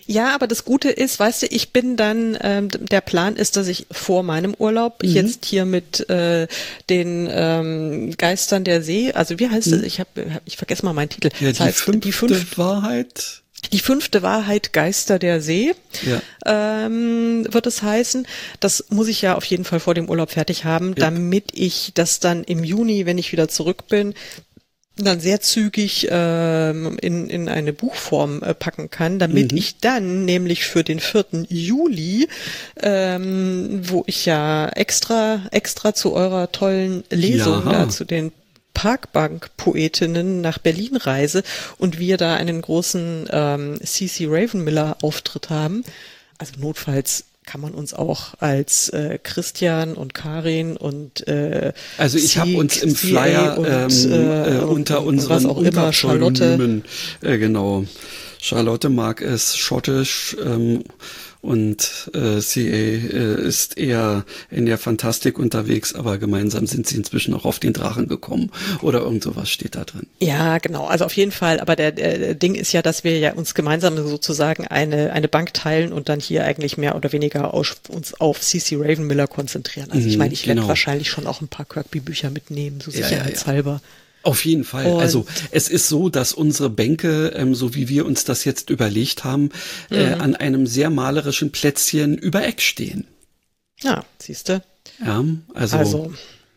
C: Ja, aber das Gute ist, weißt du, ich bin dann, ähm, der Plan ist, dass ich vor meinem Urlaub mhm. jetzt hier mit äh, den ähm, Geistern der See, also wie heißt mhm. das? Ich habe, ich vergesse mal meinen Titel.
B: Ja,
C: das
B: die,
C: heißt,
B: fünfte
C: die fünfte
B: Wahrheit.
C: Die fünfte Wahrheit Geister der See
B: ja.
C: ähm, wird es heißen. Das muss ich ja auf jeden Fall vor dem Urlaub fertig haben, ja. damit ich das dann im Juni, wenn ich wieder zurück bin, dann sehr zügig ähm, in, in eine Buchform äh, packen kann, damit mhm. ich dann nämlich für den vierten Juli, ähm, wo ich ja extra extra zu eurer tollen Lesung
B: ja.
C: da zu den Parkbank-Poetinnen nach Berlin reise und wir da einen großen ähm, C C Ravenmiller-Auftritt haben. Also notfalls kann man uns auch als äh, Christian und Karin und äh,
B: also ich habe uns im Flyer
C: und,
B: ähm, äh, unter
C: und,
B: unseren
C: und immer Charlotte
B: äh, genau Charlotte mag es schottisch ähm, und äh, C A äh, ist eher in der Fantastik unterwegs, aber gemeinsam sind sie inzwischen auch auf den Drachen gekommen oder irgend sowas steht da drin.
C: Ja, genau, also auf jeden Fall, aber der, der Ding ist ja, dass wir ja uns gemeinsam sozusagen eine eine Bank teilen und dann hier eigentlich mehr oder weniger aus, uns auf C C Ravenmiller konzentrieren. Also ich meine, ich genau. werde wahrscheinlich schon auch ein paar Kirkby-Bücher mitnehmen, so sicherheitshalber. Ja, ja, ja.
B: Auf jeden Fall. Und also es ist so, dass unsere Bänke, ähm, so wie wir uns das jetzt überlegt haben, mhm. äh, an einem sehr malerischen Plätzchen über Eck stehen.
C: Ja, siehste.
B: Ja, also, also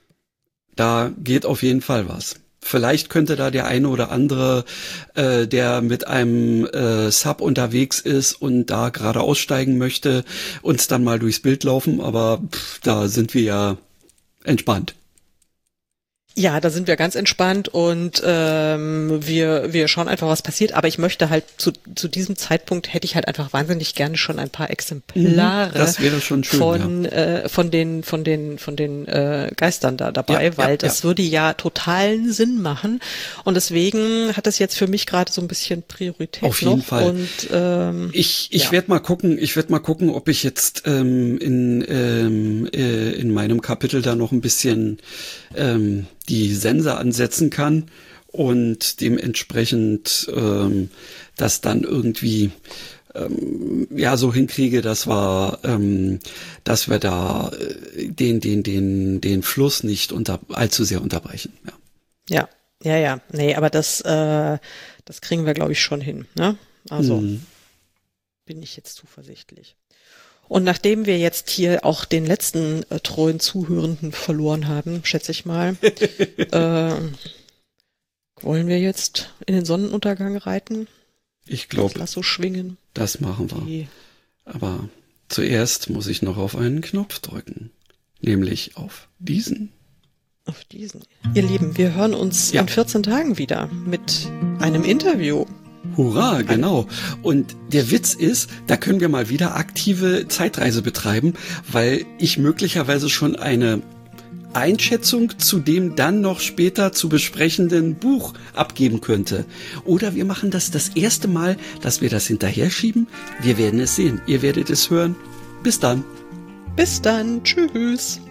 B: da geht auf jeden Fall was. Vielleicht könnte da der eine oder andere, äh, der mit einem äh, Sub unterwegs ist und da gerade aussteigen möchte, uns dann mal durchs Bild laufen, aber pff, da sind wir ja entspannt.
C: Ja, da sind wir ganz entspannt und ähm, wir wir schauen einfach, was passiert. Aber ich möchte halt zu zu diesem Zeitpunkt hätte ich halt einfach wahnsinnig gerne schon ein paar Exemplare
B: das wäre schon schön,
C: von
B: ja.
C: äh, von den von den von den äh, Geistern da dabei, ja, weil ja, das ja. würde ja totalen Sinn machen. Und deswegen hat das jetzt für mich gerade so ein bisschen Priorität.
B: Auf jeden
C: noch.
B: Fall.
C: Und ähm,
B: ich ich
C: ja.
B: werde mal gucken. Ich werde mal gucken, ob ich jetzt ähm, in ähm, äh, in meinem Kapitel da noch ein bisschen ähm, die Sense ansetzen kann und dementsprechend ähm, das dann irgendwie ähm, ja so hinkriege, dass wir ähm, dass wir da äh, den den den den Fluss nicht unter allzu sehr unterbrechen.
C: Ja, ja, ja, ja. Nee, aber das äh, das kriegen wir, glaube ich, schon hin. Ne? Also mhm. bin ich jetzt zuversichtlich. Und nachdem wir jetzt hier auch den letzten äh, treuen Zuhörenden verloren haben, schätze ich mal, äh, wollen wir jetzt in den Sonnenuntergang reiten?
B: Ich glaube,
C: Lass so schwingen.
B: Das machen wir. Die Aber zuerst muss ich noch auf einen Knopf drücken, nämlich auf diesen.
C: Auf diesen. Ihr Lieben, wir hören uns ja. in vierzehn Tagen wieder mit einem Interview.
B: Hurra, genau. Und der Witz ist, da können wir mal wieder aktive Zeitreise betreiben, weil ich möglicherweise schon eine Einschätzung zu dem dann noch später zu besprechenden Buch abgeben könnte. Oder wir machen das das erste Mal, dass wir das hinterher schieben. Wir werden es sehen. Ihr werdet es hören. Bis dann.
C: Bis dann. Tschüss.